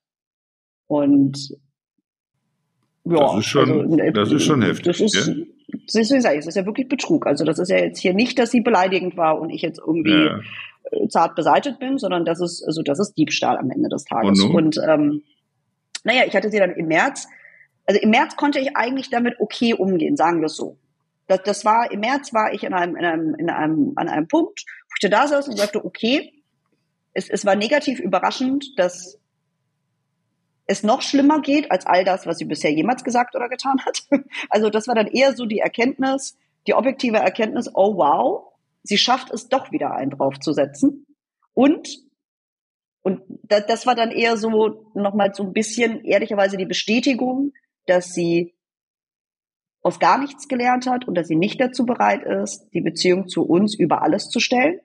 Und ja, das ist schon, also, das ist schon heftig. Das ist, ja? Das ist, das ist ja wirklich Betrug. Also das ist ja jetzt hier nicht, dass sie beleidigend war und ich jetzt irgendwie ja. zart beseitigt bin, sondern das ist, also das ist Diebstahl am Ende des Tages. Und, und ähm, naja, ich hatte sie dann im März. Also im März konnte ich eigentlich damit okay umgehen, sagen wir es so. Das, das war, im März war ich in einem, in einem, in einem, an einem Punkt, wo ich da saß und sagte, okay, es, es war negativ überraschend, dass es noch schlimmer geht als all das, was sie bisher jemals gesagt oder getan hat. Also das war dann eher so die Erkenntnis, die objektive Erkenntnis, oh wow, sie schafft es doch wieder einen draufzusetzen. Und Und das, das war dann eher so nochmal so ein bisschen ehrlicherweise die Bestätigung, dass sie aus gar nichts gelernt hat und dass sie nicht dazu bereit ist, die Beziehung zu uns über alles zu stellen.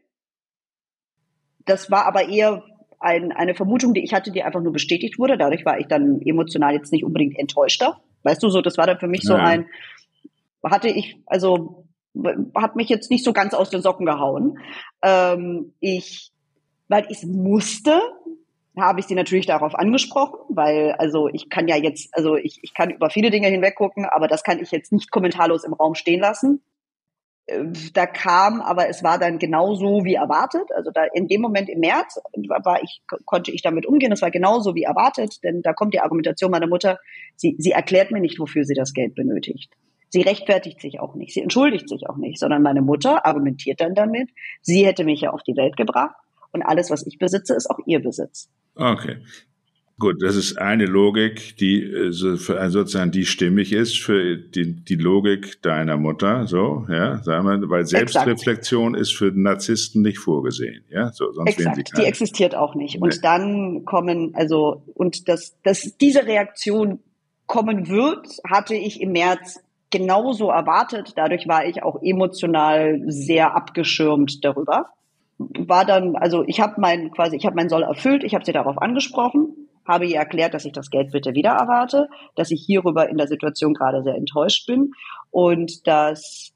Das war aber eher ein, eine Vermutung, die ich hatte, die einfach nur bestätigt wurde. Dadurch war ich dann emotional jetzt nicht unbedingt enttäuschter. Weißt du, so, das war dann für mich so ein, hatte ich, also, hat mich jetzt nicht so ganz aus den Socken gehauen. Ähm, ich, weil ich es musste, habe ich sie natürlich darauf angesprochen, weil, also ich kann ja jetzt, also ich, ich kann über viele Dinge hinweggucken, aber das kann ich jetzt nicht kommentarlos im Raum stehen lassen. Da kam, aber es war dann genauso wie erwartet. Also da in dem Moment im März war ich, konnte ich damit umgehen. Es war genauso wie erwartet, denn da kommt die Argumentation meiner Mutter. Sie, sie erklärt mir nicht, wofür sie das Geld benötigt. Sie rechtfertigt sich auch nicht. Sie entschuldigt sich auch nicht, sondern meine Mutter argumentiert dann damit. Sie hätte mich ja auf die Welt gebracht und alles, was ich besitze, ist auch ihr Besitz. Okay. Gut, das ist eine Logik, die sozusagen die stimmig ist für die, die Logik deiner Mutter, so, ja, sagen wir, weil Selbstreflexion Exakt. Ist für Narzissten nicht vorgesehen, ja, so, sonst Exakt, wären sie keine. Die existiert auch nicht. Nee. Und dann kommen, also, und dass, dass diese Reaktion kommen wird, hatte ich im März genauso erwartet. Dadurch war ich auch emotional sehr abgeschirmt darüber. War dann, also ich habe mein quasi, ich habe mein Soll erfüllt, ich habe sie darauf angesprochen, habe ihr erklärt, dass ich das Geld bitte wieder erwarte, dass ich hierüber in der Situation gerade sehr enttäuscht bin und dass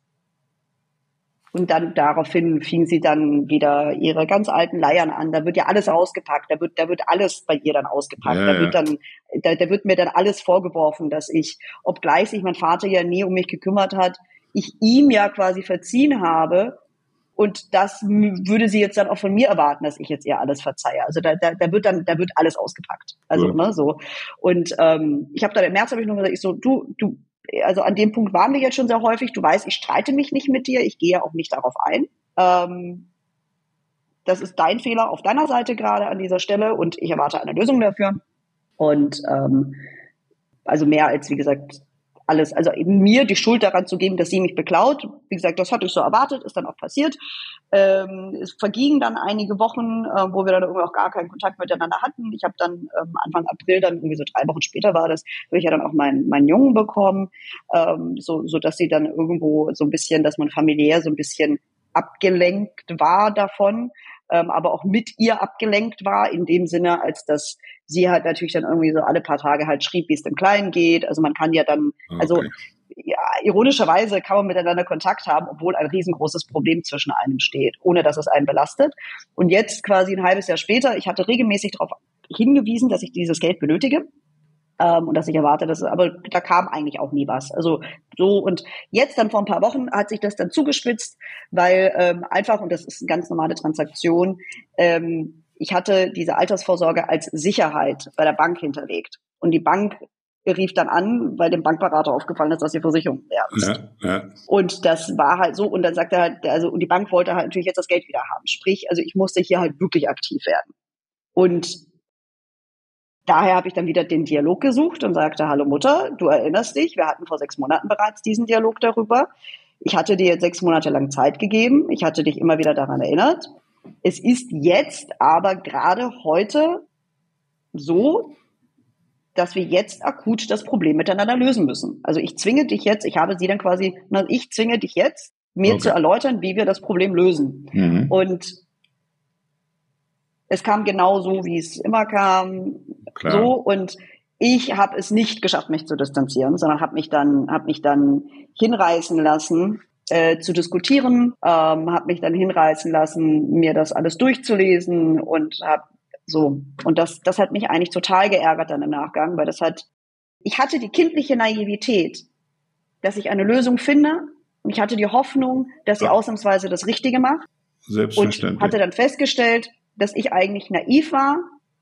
und dann daraufhin fing sie dann wieder ihre ganz alten Leiern an. Da wird ja alles ausgepackt, da wird da wird alles bei ihr dann ausgepackt, ja, da wird dann da, da wird mir dann alles vorgeworfen, dass ich, obgleich sich mein Vater ja nie um mich gekümmert hat, ich ihm ja quasi verziehen habe. Und das würde sie jetzt dann auch von mir erwarten, dass ich jetzt ihr alles verzeihe. Also da, da, da wird dann, da wird alles ausgepackt. Also ja. ne, so. Und ähm, ich habe dann im März habe ich noch gesagt, ich so, du, du, also an dem Punkt waren wir jetzt schon sehr häufig. Du weißt, ich streite mich nicht mit dir, ich gehe auch nicht darauf ein. Ähm, das ist dein Fehler auf deiner Seite gerade an dieser Stelle und ich erwarte eine Lösung dafür. Und ähm, also mehr als, wie gesagt, alles, also eben mir die Schuld daran zu geben, dass sie mich beklaut. Wie gesagt, das hatte ich so erwartet, ist dann auch passiert. Ähm, es vergingen dann einige Wochen, äh, wo wir dann irgendwie auch gar keinen Kontakt miteinander hatten. Ich habe dann ähm, Anfang April, dann irgendwie so drei Wochen später war das, habe ich ja dann auch meinen meinen Jungen bekommen, ähm, so so dass sie dann irgendwo so ein bisschen, dass man familiär so ein bisschen abgelenkt war davon, ähm, aber auch mit ihr abgelenkt war, in dem Sinne, als dass sie halt natürlich dann irgendwie so alle paar Tage halt schrieb, wie es dem Kleinen geht. Also man kann ja dann, okay. also ja, ironischerweise kann man miteinander Kontakt haben, obwohl ein riesengroßes Problem zwischen einem steht, ohne dass es einen belastet. Und jetzt quasi ein halbes Jahr später, ich hatte regelmäßig darauf hingewiesen, dass ich dieses Geld benötige. Ähm, und dass ich erwarte, dass, aber da kam eigentlich auch nie was. Also so, und jetzt dann vor ein paar Wochen hat sich das dann zugespitzt, weil ähm, einfach, und das ist eine ganz normale Transaktion, ähm, ich hatte diese Altersvorsorge als Sicherheit bei der Bank hinterlegt. Und die Bank rief dann an, weil dem Bankberater aufgefallen ist, dass die Versicherung leer ist. Ja, ja. Und das war halt so, und dann sagte er halt, also, und die Bank wollte halt natürlich jetzt das Geld wieder haben. Sprich, also ich musste hier halt wirklich aktiv werden. Und daher habe ich dann wieder den Dialog gesucht und sagte, hallo Mutter, du erinnerst dich, wir hatten vor sechs Monaten bereits diesen Dialog darüber. Ich hatte dir jetzt sechs Monate lang Zeit gegeben. Ich hatte dich immer wieder daran erinnert. Es ist jetzt aber gerade heute so, dass wir jetzt akut das Problem miteinander lösen müssen. Also ich zwinge dich jetzt, ich habe sie dann quasi, ich zwinge dich jetzt, mir okay. zu erläutern, wie wir das Problem lösen. Mhm. Und es kam genau so, wie es immer kam. Klar. So, und ich habe es nicht geschafft, mich zu distanzieren, sondern habe mich dann, habe mich dann hinreißen lassen, äh, zu diskutieren, ähm, habe mich dann hinreißen lassen, mir das alles durchzulesen und habe so. Und das, das hat mich eigentlich total geärgert dann im Nachgang, weil das hat, ich hatte die kindliche Naivität, dass ich eine Lösung finde, und ich hatte die Hoffnung, dass sie ja. ausnahmsweise das Richtige macht. Selbstverständlich. Und hatte dann festgestellt, dass ich eigentlich naiv war.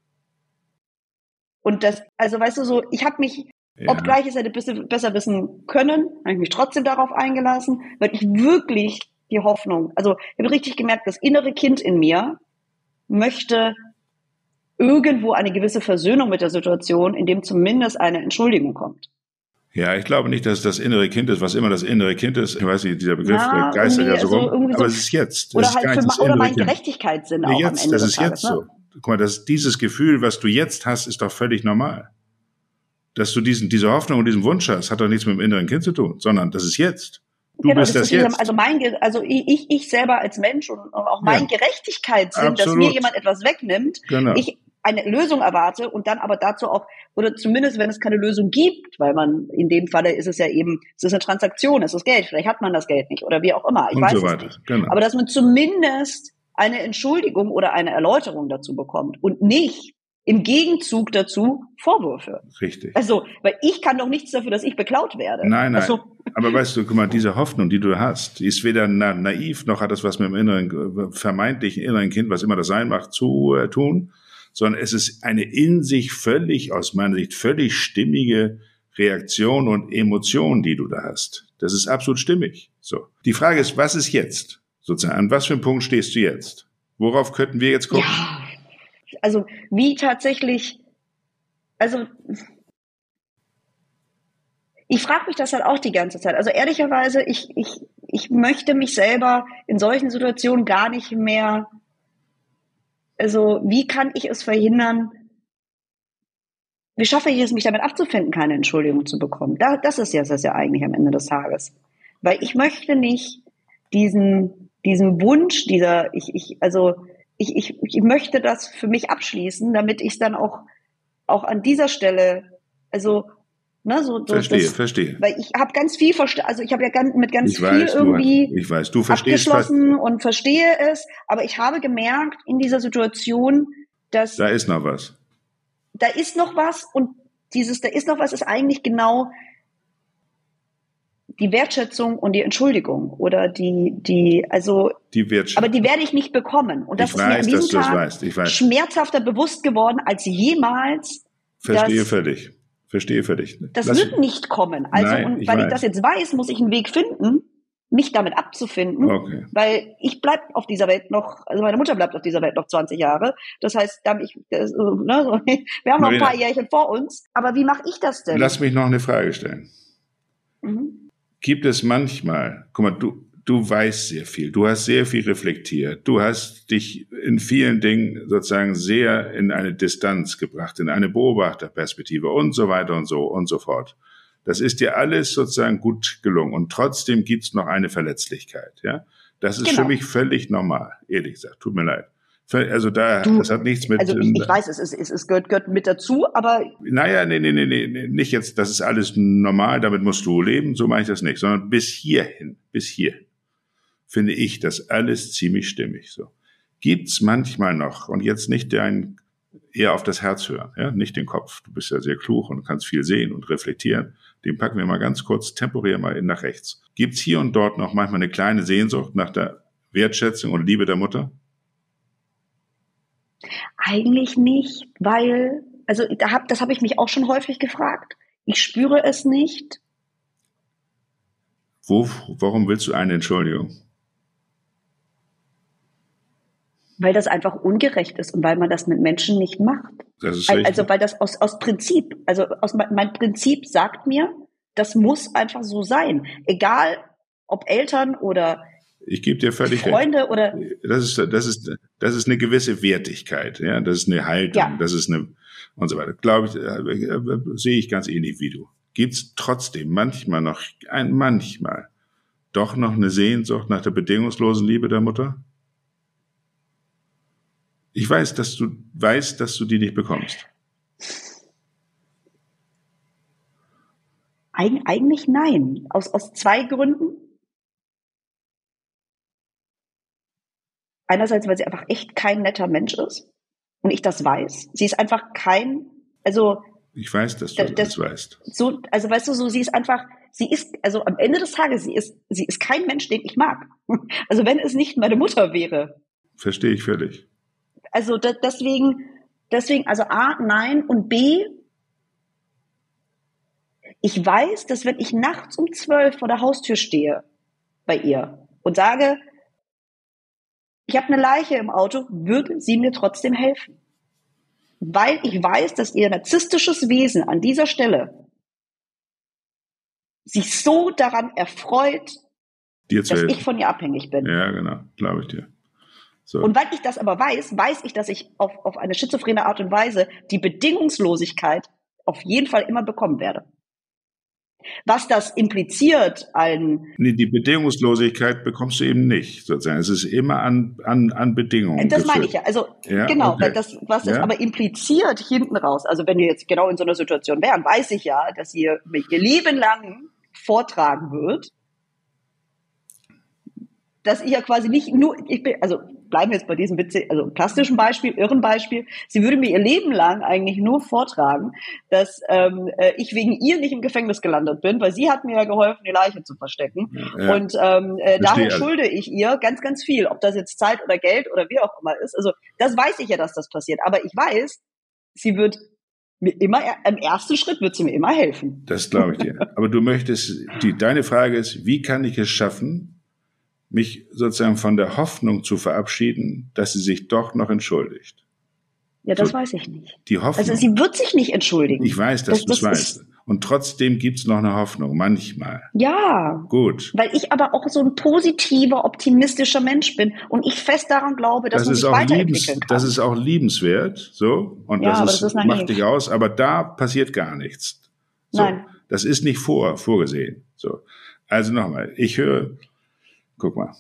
Und das, also weißt du so, ich habe mich, ja. obgleich es hätte besser wissen können, habe ich mich trotzdem darauf eingelassen, weil ich wirklich die Hoffnung, also ich habe richtig gemerkt, das innere Kind in mir möchte irgendwo eine gewisse Versöhnung mit der Situation, in dem zumindest eine Entschuldigung kommt. Ja, ich glaube nicht, dass es das innere Kind ist, was immer das innere Kind ist. Ich weiß nicht, dieser Begriff ja, geistert ja so rum. So, aber es ist jetzt. Oder halt für, oder mein Gerechtigkeitssinn auch jetzt, am Ende das des ist Tages, jetzt ne? so. Guck mal, das, dieses Gefühl, was du jetzt hast, ist doch völlig normal. Dass du diesen, diese Hoffnung und diesen Wunsch hast, hat doch nichts mit dem inneren Kind zu tun, sondern das ist jetzt. Du genau, bist das, das jetzt. Also mein, also ich, ich selber als Mensch und auch mein ja. Gerechtigkeitssinn, dass mir jemand etwas wegnimmt, genau. ich eine Lösung erwarte und dann aber dazu auch, oder zumindest, wenn es keine Lösung gibt, weil man, in dem Falle ist es ja eben, es ist eine Transaktion, es ist Geld, vielleicht hat man das Geld nicht oder wie auch immer, ich und weiß so es weiter. nicht. Genau. Aber dass man zumindest eine Entschuldigung oder eine Erläuterung dazu bekommt und nicht im Gegenzug dazu Vorwürfe. Richtig. Also, weil ich kann doch nichts dafür, dass ich beklaut werde. Nein, nein. Also, aber weißt du, guck mal, diese Hoffnung, die du hast, die ist weder na- naiv, noch hat das was mit dem inneren, vermeintlichen inneren Kind, was immer das sein mag, zu äh, tun, sondern es ist eine in sich völlig, aus meiner Sicht, völlig stimmige Reaktion und Emotion, die du da hast. Das ist absolut stimmig. So. Die Frage ist, was ist jetzt? Sozusagen, an was für einem Punkt stehst du jetzt? Worauf könnten wir jetzt gucken? Ja, also wie tatsächlich, also ich frage mich das halt auch die ganze Zeit. Also ehrlicherweise, ich, ich, ich möchte mich selber in solchen Situationen gar nicht mehr, also wie kann ich es verhindern, wie schaffe ich es, mich damit abzufinden, keine Entschuldigung zu bekommen? Da, das ist ja das ja eigentlich am Ende des Tages. Weil ich möchte nicht diesen, diesen Wunsch, dieser, ich, ich, also ich, ich, ich möchte das für mich abschließen, damit ich es dann auch, auch an dieser Stelle, also ne, so, so verstehe, das, verstehe. Weil ich habe ganz viel verstanden, also ich habe ja ganz, mit ganz ich viel weiß, irgendwie du, ich weiß, du verstehst abgeschlossen was. Und verstehe es, aber ich habe gemerkt in dieser Situation, dass da ist noch was. Da ist noch was und dieses, da ist noch was ist eigentlich genau die Wertschätzung und die Entschuldigung oder die, die, also, die Wertschätzung. Aber die werde ich nicht bekommen. Und das ich ist weiß, mir an diesem dass du Tag das weißt. Ich weiß. schmerzhafter bewusst geworden als jemals. Verstehe dass, völlig. Verstehe völlig. Das Lass wird nicht kommen. Also, Nein, und ich weil weiß. ich das jetzt weiß, muss ich einen Weg finden, mich damit abzufinden, okay. weil ich bleib auf dieser Welt noch, also meine Mutter bleibt auf dieser Welt noch zwanzig Jahre. Das heißt, dann ich, das, ne, so, wir haben noch ein paar Jährchen vor uns. Aber wie mache ich das denn? Lass mich noch eine Frage stellen. Mhm. Gibt es manchmal, guck mal, du, du weißt sehr viel, du hast sehr viel reflektiert, du hast dich in vielen Dingen sozusagen sehr in eine Distanz gebracht, in eine Beobachterperspektive und so weiter und so und so fort. Das ist dir alles sozusagen gut gelungen und trotzdem gibt's noch eine Verletzlichkeit, ja. Das ist genau. für mich völlig normal, ehrlich gesagt, tut mir leid. Also da, du, das hat nichts mit... Also ich, ich weiß, es, ist, es, es gehört, gehört mit dazu, aber... Naja, nee, nee, nee, nee, nicht jetzt, das ist alles normal, damit musst du leben, so meine ich das nicht, sondern bis hierhin, bis hierhin finde ich das alles ziemlich stimmig, so. Gibt's manchmal noch, und jetzt nicht dein eher auf das Herz hören, ja, nicht den Kopf. Du bist ja sehr klug und kannst viel sehen und reflektieren. Den packen wir mal ganz kurz temporär mal in nach rechts. Gibt's hier und dort noch manchmal eine kleine Sehnsucht nach der Wertschätzung und Liebe der Mutter? Eigentlich nicht, weil, also da hab, das habe ich mich auch schon häufig gefragt. Ich spüre es nicht. Wo, warum willst du eine Entschuldigung? Weil das einfach ungerecht ist und weil man das mit Menschen nicht macht. Das ist also, richtig. weil das aus, aus Prinzip, also aus mein Prinzip sagt mir, das muss einfach so sein. Egal, ob Eltern oder ich gebe dir völlig Freunde recht. oder. Das ist, das ist, das ist eine gewisse Wertigkeit, ja. Das ist eine Haltung, Ja. das ist eine, und so weiter. Glaube ich, äh, äh, sehe ich ganz ähnlich wie du. Gibt's trotzdem manchmal noch, ein, manchmal, doch noch eine Sehnsucht nach der bedingungslosen Liebe der Mutter? Ich weiß, dass du weißt, dass du die nicht bekommst. Eig eigentlich nein. Aus, aus zwei Gründen. Einerseits, weil sie einfach echt kein netter Mensch ist. Und ich das weiß. Sie ist einfach kein, also. Ich weiß, dass du das, das weißt. So, also weißt du, so, sie ist einfach, sie ist, also am Ende des Tages, sie ist, sie ist kein Mensch, den ich mag. Also wenn es nicht meine Mutter wäre. Verstehe ich völlig. Also da, deswegen, deswegen, also A, nein, und B, ich weiß, dass wenn ich nachts um zwölf vor der Haustür stehe bei ihr und sage, ich habe eine Leiche im Auto, würde sie mir trotzdem helfen. Weil ich weiß, dass ihr narzisstisches Wesen an dieser Stelle sich so daran erfreut, dir zu dass helfen. ich von ihr abhängig bin. Ja, genau, glaube ich dir. So. Und weil ich das aber weiß, weiß ich, dass ich auf, auf eine schizophrene Art und Weise die Bedingungslosigkeit auf jeden Fall immer bekommen werde. Was das impliziert, ein... Nee, die Bedingungslosigkeit bekommst du eben nicht, sozusagen. Es ist immer an, an, an Bedingungen. Das geführt. meine ich ja. Also, ja, genau, okay. weil das, was das ja? aber impliziert hinten raus, also wenn wir jetzt genau in so einer Situation wären, weiß ich ja, dass ihr mir ihr Leben lang vortragen wird, dass ich ja quasi nicht nur, ich bin, also bleiben wir jetzt bei diesem witzig, also plastischen Beispiel, irren Beispiel, sie würde mir ihr Leben lang eigentlich nur vortragen, dass ähm, ich wegen ihr nicht im Gefängnis gelandet bin, weil sie hat mir ja geholfen, die Leiche zu verstecken. Ja. Und ähm, äh, daher also. schulde ich ihr ganz, ganz viel, ob das jetzt Zeit oder Geld oder wie auch immer ist. Also das weiß ich ja, dass das passiert. Aber ich weiß, sie wird mir immer, im ersten Schritt wird sie mir immer helfen. Das glaube ich dir. Aber du möchtest, die, deine Frage ist, wie kann ich es schaffen, mich sozusagen von der Hoffnung zu verabschieden, dass sie sich doch noch entschuldigt. Ja, das so, weiß ich nicht. Die Hoffnung. Also sie wird sich nicht entschuldigen. Ich weiß, dass du es weißt. Und trotzdem gibt's noch eine Hoffnung, manchmal. Ja. Gut. Weil ich aber auch so ein positiver, optimistischer Mensch bin und ich fest daran glaube, dass das man ist sich auch weiterentwickeln liebens, kann. Das ist auch liebenswert, so. Und ja, das, aber ist, das ist macht dich aus, aber da passiert gar nichts. So. Nein. Das ist nicht vor, vorgesehen. So. Also nochmal, ich höre, guck mal.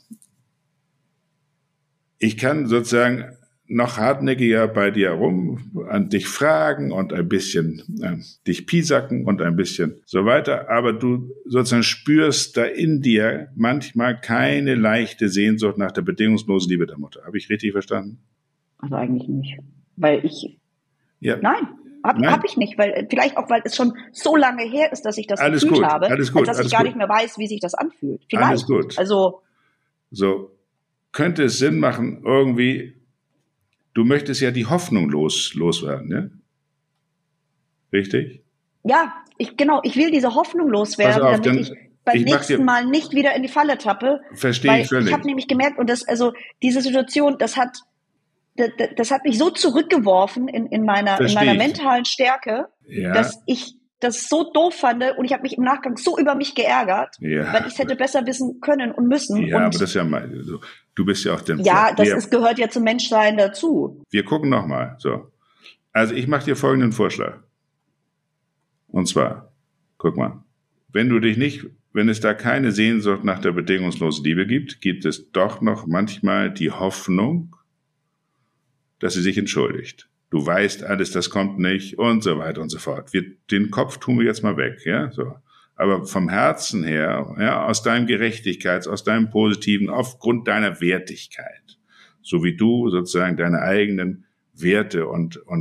Ich kann sozusagen noch hartnäckiger bei dir rum, an dich fragen und ein bisschen äh, dich piesacken und ein bisschen so weiter, aber du sozusagen spürst da in dir manchmal keine leichte Sehnsucht nach der bedingungslosen Liebe der Mutter. Habe ich richtig verstanden? Also eigentlich nicht, weil ich, ja. nein, habe hab ich nicht, weil vielleicht auch, weil es schon so lange her ist, dass ich das alles gefühlt gut, habe, alles gut, als dass alles ich gar gut. nicht mehr weiß, wie sich das anfühlt. Vielleicht. Alles gut. Also so. Könnte es Sinn machen, irgendwie, du möchtest ja die Hoffnung los, loswerden, ne? Richtig? Ja, ich, genau, ich will diese Hoffnung loswerden, auf, damit dann, ich beim ich nächsten dir, Mal nicht wieder in die Falle tappe. Verstehe ich völlig. Ich habe nämlich gemerkt, und das, also diese Situation, das hat, das, das hat mich so zurückgeworfen in, in meiner, in meiner mentalen Stärke, ja. dass ich das so doof fand und ich habe mich im Nachgang so über mich geärgert, ja. weil ich es hätte besser wissen können und müssen. Ja, und aber das ist ja mal, so. Du bist ja auch der. Ja, das ist, gehört ja zum Menschsein dazu. Wir gucken nochmal. So, also ich mache dir folgenden Vorschlag. Und zwar, guck mal, wenn du dich nicht, wenn es da keine Sehnsucht nach der bedingungslosen Liebe gibt, gibt es doch noch manchmal die Hoffnung, dass sie sich entschuldigt. Du weißt alles, das kommt nicht und so weiter und so fort. Wir, den Kopf tun wir jetzt mal weg, ja, so. Aber vom Herzen her, ja, aus deinem Gerechtigkeits, aus deinem Positiven, aufgrund deiner Wertigkeit, so wie du sozusagen deine eigenen Werte und, und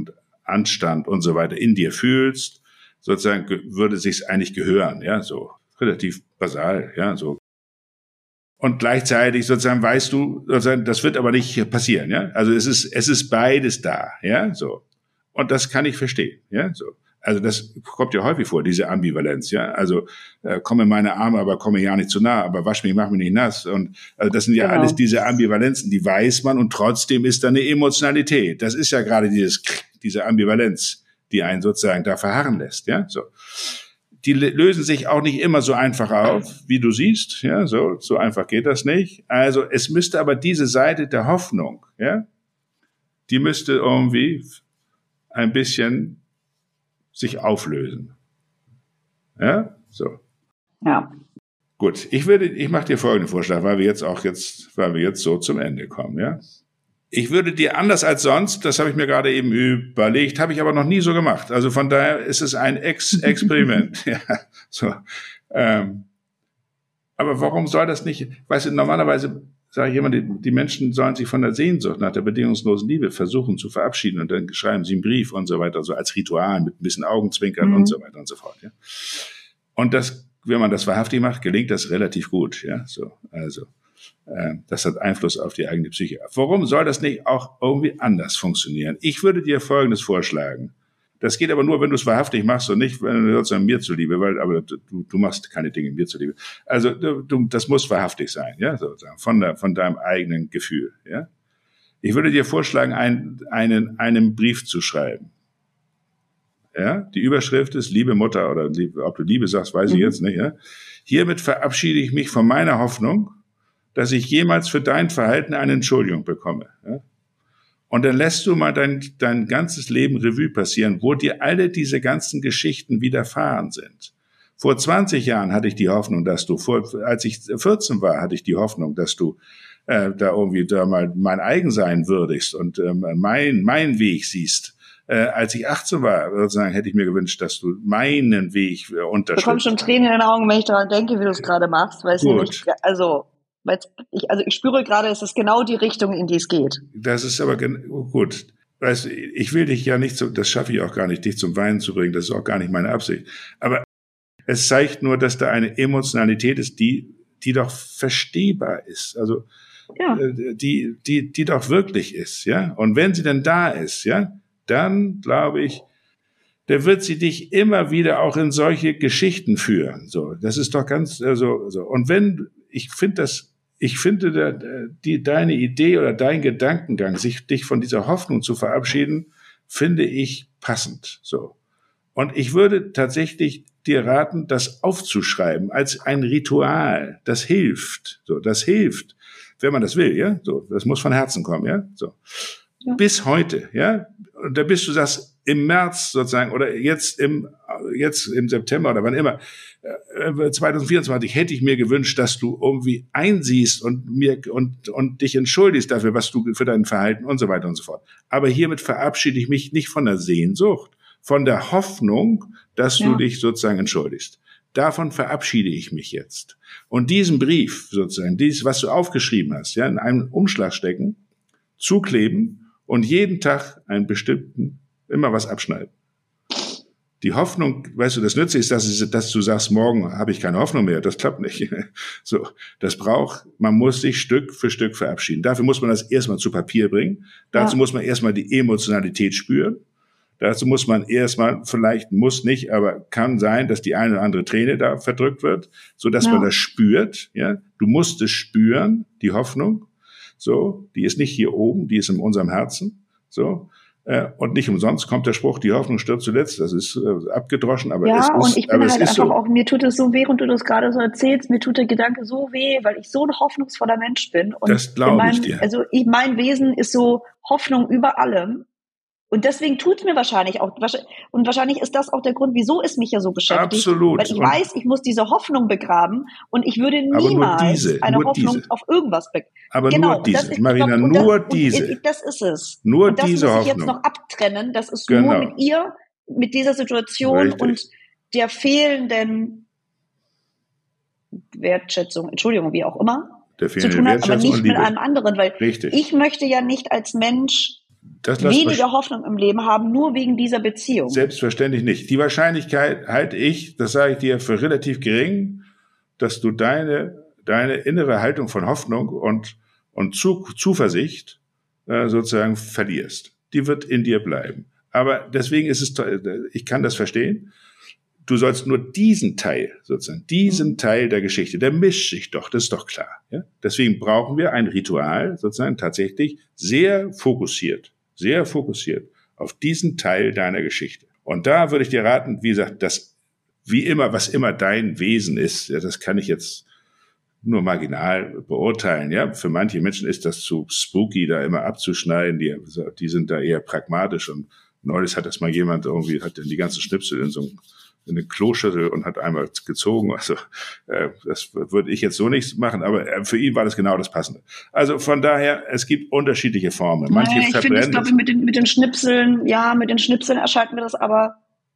Anstand und so weiter in dir fühlst, sozusagen würde sich's eigentlich gehören, ja, so relativ basal, ja, so. Und gleichzeitig sozusagen weißt du, sozusagen, das wird aber nicht passieren, ja. Also es ist, es ist beides da, ja, so. Und das kann ich verstehen, ja, so. Also das kommt ja häufig vor, diese Ambivalenz, ja. Also äh, komme meine Arme, aber komme ja nicht zu nah, aber wasch mich, mach mich nicht nass. Und also das sind ja genau. alles diese Ambivalenzen, die weiß man und trotzdem ist da eine Emotionalität. Das ist ja gerade dieses, diese Ambivalenz, die einen sozusagen da verharren lässt, ja. So. Die lösen sich auch nicht immer so einfach auf, wie du siehst, ja. So, so einfach geht das nicht. Also es müsste aber diese Seite der Hoffnung, ja, die müsste irgendwie ein bisschen sich auflösen. Ja, so. Ja. Gut, ich würde, ich mache dir folgenden Vorschlag, weil wir jetzt auch jetzt, weil wir jetzt so zum Ende kommen, ja. Ich würde dir anders als sonst, das habe ich mir gerade eben überlegt, habe ich aber noch nie so gemacht. Also von daher ist es ein Ex- Experiment. ja, so. Ähm, aber warum soll das nicht? Weißt du, normalerweise sage ich immer, die, die Menschen sollen sich von der Sehnsucht nach der bedingungslosen Liebe versuchen zu verabschieden und dann schreiben sie einen Brief und so weiter, so als Ritual mit ein bisschen Augenzwinkern mhm. und so weiter und so fort. Ja. Und das, wenn man das wahrhaftig macht, gelingt das relativ gut. Ja, so, also äh, das hat Einfluss auf die eigene Psyche. Warum soll das nicht auch irgendwie anders funktionieren? Ich würde dir Folgendes vorschlagen. Das geht aber nur, wenn du es wahrhaftig machst und nicht, wenn du sozusagen mir zuliebe, weil, aber du, du machst keine Dinge mir zuliebe. Also, du, das muss wahrhaftig sein, ja, sozusagen, von der, von deinem eigenen Gefühl, ja. Ich würde dir vorschlagen, einen, einen, einen Brief zu schreiben. Ja, die Überschrift ist Liebe Mutter oder Liebe, ob du Liebe sagst, weiß ich mhm. jetzt nicht, ja. Hiermit verabschiede ich mich von meiner Hoffnung, dass ich jemals für dein Verhalten eine Entschuldigung bekomme, ja. Und dann lässt du mal dein, dein ganzes Leben Revue passieren, wo dir alle diese ganzen Geschichten widerfahren sind. Vor zwanzig Jahren hatte ich die Hoffnung, dass du, vor, als ich vierzehn war, hatte ich die Hoffnung, dass du äh, da irgendwie da mal mein Eigensein würdigst und äh, mein, mein Weg siehst. Äh, als ich achtzehn war, sozusagen, hätte ich mir gewünscht, dass du meinen Weg äh, unterstützt. Du bekommst schon Tränen in den Augen, wenn ich daran denke, wie du es gerade machst, weil es nämlich, also... Ich, also ich spüre gerade, es ist genau die Richtung, in die es geht. Das ist aber gut. Weißt du, ich will dich ja nicht so, das schaffe ich auch gar nicht, dich zum Weinen zu bringen. Das ist auch gar nicht meine Absicht. Aber es zeigt nur, dass da eine Emotionalität ist, die, die doch verstehbar ist. Also, ja. die, die, die doch wirklich ist, ja. Und wenn sie dann da ist, ja, dann glaube ich, da wird sie dich immer wieder auch in solche Geschichten führen. So, das ist doch ganz, also, so. Und wenn, ich finde das, ich finde, da, die, deine Idee oder dein Gedankengang, sich, dich von dieser Hoffnung zu verabschieden, finde ich passend, so. Und ich würde tatsächlich dir raten, das aufzuschreiben als ein Ritual. Das hilft, so, das hilft, wenn man das will, ja, so. Das muss von Herzen kommen, ja, so. Ja. Bis heute, ja. Und da bist du das im März sozusagen oder jetzt im, jetzt im September oder wann immer, äh, zwanzig vierundzwanzig hätte ich mir gewünscht, dass du irgendwie einsiehst und mir, und, und dich entschuldigst dafür, was du für dein Verhalten und so weiter und so fort. Aber hiermit verabschiede ich mich nicht von der Sehnsucht, von der Hoffnung, dass ja. du dich sozusagen entschuldigst. Davon verabschiede ich mich jetzt. Und diesen Brief sozusagen, dieses, was du aufgeschrieben hast, ja, in einen Umschlag stecken, zukleben und jeden Tag einen bestimmten, immer was abschneiden. Die Hoffnung, weißt du, das Nützliche ist, dass, dass du sagst, morgen habe ich keine Hoffnung mehr. Das klappt nicht. So, das braucht, man muss sich Stück für Stück verabschieden. Dafür muss man das erstmal zu Papier bringen. Dazu ja. muss man erstmal die Emotionalität spüren. Dazu muss man erstmal, vielleicht muss nicht, aber kann sein, dass die eine oder andere Träne da verdrückt wird, so dass ja. man das spürt. Ja, du musst es spüren, die Hoffnung. So, die ist nicht hier oben, die ist in unserem Herzen. So. Und nicht umsonst kommt der Spruch, die Hoffnung stirbt zuletzt. Das ist äh, abgedroschen, aber ja, es ist so. Ja, und ich bin halt einfach so. auch, mir tut es so weh, und du das gerade so erzählst, mir tut der Gedanke so weh, weil ich so ein hoffnungsvoller Mensch bin. Und das glaube ich dir. Also ich, mein Wesen ist so Hoffnung über allem. Und deswegen tut's mir wahrscheinlich auch, und wahrscheinlich ist das auch der Grund, wieso es mich ja so beschäftigt. Absolut. Weil ich und weiß, ich muss diese Hoffnung begraben und ich würde niemals diese, eine Hoffnung diese. auf irgendwas begraben. Aber genau, nur diese, ist, Marina, glaub, nur das, diese. Und das ist es. Nur und das diese muss ich Hoffnung. jetzt noch abtrennen. Das ist genau. nur mit ihr, mit dieser Situation Richtig. und der fehlenden Wertschätzung, Entschuldigung, wie auch immer, der zu tun hat, aber nicht mit einem anderen, weil Richtig. ich möchte ja nicht als Mensch das weniger Hoffnung im Leben haben, nur wegen dieser Beziehung. Selbstverständlich nicht. Die Wahrscheinlichkeit halte ich, das sage ich dir, für relativ gering, dass du deine, deine innere Haltung von Hoffnung und, und Zu, Zuversicht äh, sozusagen verlierst. Die wird in dir bleiben. Aber deswegen ist es, ich kann das verstehen, du sollst nur diesen Teil, sozusagen, diesen Teil der Geschichte, der mischt sich doch, das ist doch klar. Ja? Deswegen brauchen wir ein Ritual, sozusagen tatsächlich sehr fokussiert, sehr fokussiert auf diesen Teil deiner Geschichte. Und da würde ich dir raten, wie gesagt, das, wie immer, was immer dein Wesen ist, ja, das kann ich jetzt nur marginal beurteilen. Ja, für manche Menschen ist das zu spooky, da immer abzuschneiden. Die, die sind da eher pragmatisch. Und neulich hat das mal jemand irgendwie, hat die ganzen Schnipsel in so einem in eine Kloschüssel und hat einmal gezogen. Also äh, das würde ich jetzt so nicht machen, aber äh, für ihn war das genau das Passende. Also von daher, es gibt unterschiedliche Formen. Manche naja, ich finde, ich glaube, mit den, mit den Schnipseln, ja, mit den Schnipseln erscheint mir das aber,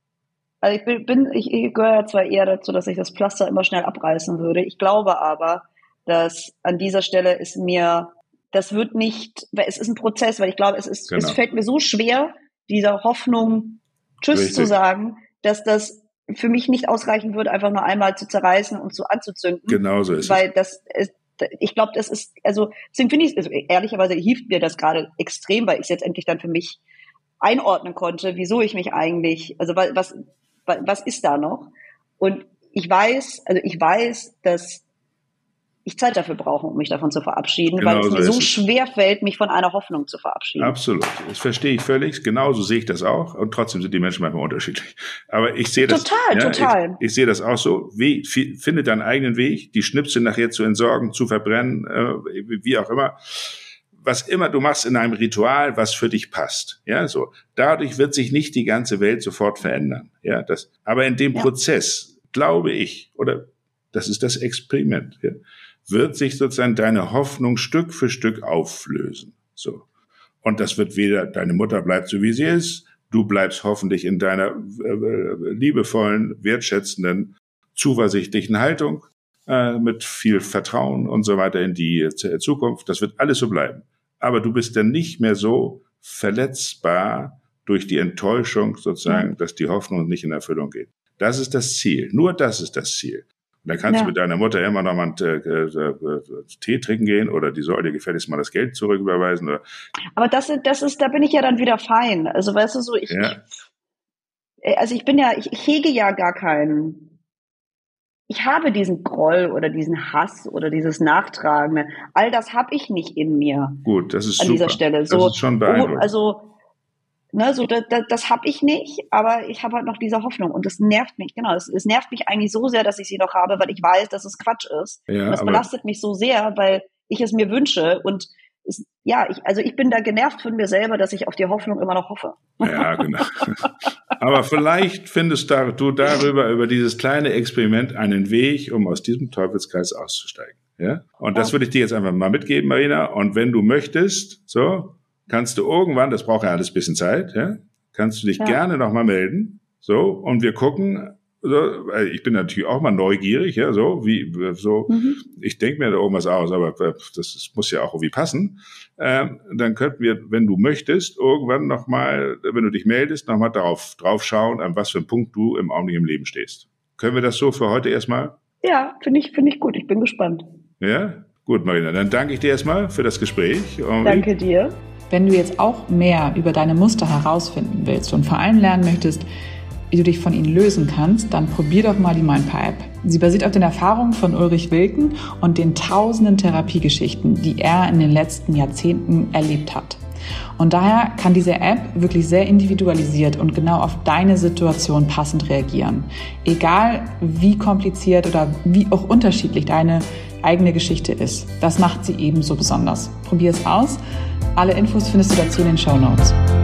also ich bin, bin ich, ich gehöre ja zwar eher dazu, dass ich das Pflaster immer schnell abreißen würde. Ich glaube aber, dass an dieser Stelle ist mir, das wird nicht, weil es ist ein Prozess, weil ich glaube, es ist, genau. es fällt mir so schwer, dieser Hoffnung Tschüss Richtig. Zu sagen, dass das für mich nicht ausreichen würde, einfach nur einmal zu zerreißen und zu anzuzünden. Genau so ist weil es. Weil das, ich glaube, das ist, also, deswegen finde ich, also ehrlicherweise hilft mir das gerade extrem, weil ich es jetzt endlich dann für mich einordnen konnte, wieso ich mich eigentlich, also was, was, was ist da noch? Und ich weiß, also ich weiß, dass ich Zeit dafür brauche, um mich davon zu verabschieden, genau weil es so mir so schwer fällt, mich von einer Hoffnung zu verabschieden. Absolut. Das verstehe ich völlig. Genauso sehe ich das auch. Und trotzdem sind die Menschen manchmal unterschiedlich. Aber ich sehe das. Total, ja, total. Ich, ich sehe das auch so. Wie, finde deinen eigenen Weg, die Schnipsel nachher zu entsorgen, zu verbrennen, äh, wie auch immer. Was immer du machst in einem Ritual, was für dich passt. Ja, so. Dadurch wird sich nicht die ganze Welt sofort verändern. Ja, das, aber in dem ja. Prozess, glaube ich, oder das ist das Experiment, ja, wird sich sozusagen deine Hoffnung Stück für Stück auflösen. So. Und das wird weder, deine Mutter bleibt so wie sie ist, du bleibst hoffentlich in deiner äh, liebevollen, wertschätzenden, zuversichtlichen Haltung, äh, mit viel Vertrauen und so weiter in die äh, Zukunft. Das wird alles so bleiben. Aber du bist dann nicht mehr so verletzbar durch die Enttäuschung sozusagen, mhm. dass die Hoffnung nicht in Erfüllung geht. Das ist das Ziel. Nur das ist das Ziel. Und dann kannst ja. du mit deiner Mutter immer noch mal einen äh, äh, Tee trinken gehen oder die soll dir gefälligst mal das Geld zurücküberweisen. Oder. Aber das, das ist, da bin ich ja dann wieder fein. Also weißt du so, ich, ja. ich also ich bin ja, ich, ich hege ja gar keinen, ich habe diesen Groll oder diesen Hass oder dieses Nachtragende. All das habe ich nicht in mir. Gut, das ist an super. dieser Stelle. So, das ist schon beeindruckend. Oh, also Ne, so das, das, das habe ich nicht, aber ich habe halt noch diese Hoffnung und das nervt mich, genau, es, es nervt mich eigentlich so sehr, dass ich sie noch habe, weil ich weiß, dass es Quatsch ist. Ja, und das belastet mich so sehr, weil ich es mir wünsche und es, ja, ich, also ich bin da genervt von mir selber, dass ich auf die Hoffnung immer noch hoffe. Ja, genau. Aber vielleicht findest du darüber, über dieses kleine Experiment einen Weg, um aus diesem Teufelskreis auszusteigen. Ja? Und das würde ich dir jetzt einfach mal mitgeben, Marina. Und wenn du möchtest, so, kannst du irgendwann, das braucht ja alles ein bisschen Zeit, ja, kannst du dich ja. gerne nochmal melden, so, und wir gucken, so, ich bin natürlich auch mal neugierig, ja, so, wie, so, mhm. ich denke mir da irgendwas aus, aber das, das muss ja auch irgendwie passen, ähm, dann könnten wir, wenn du möchtest, irgendwann nochmal, wenn du dich meldest, nochmal drauf, drauf schauen, an was für einem Punkt du im Augenblick im Leben stehst. Können wir das so für heute erstmal? Ja, finde ich, finde ich gut, ich bin gespannt. Ja, gut, Marina, dann danke ich dir erstmal für das Gespräch. Irgendwie. Danke dir. Wenn du jetzt auch mehr über deine Muster herausfinden willst und vor allem lernen möchtest, wie du dich von ihnen lösen kannst, dann probier doch mal die Mindful-App. Sie basiert auf den Erfahrungen von Ulrich Wilken und den tausenden Therapiegeschichten, die er in den letzten Jahrzehnten erlebt hat. Und daher kann diese App wirklich sehr individualisiert und genau auf deine Situation passend reagieren. Egal wie kompliziert oder wie auch unterschiedlich deine eigene Geschichte ist. Das macht sie ebenso besonders. Probier es aus. Alle Infos findest du dazu in den Shownotes.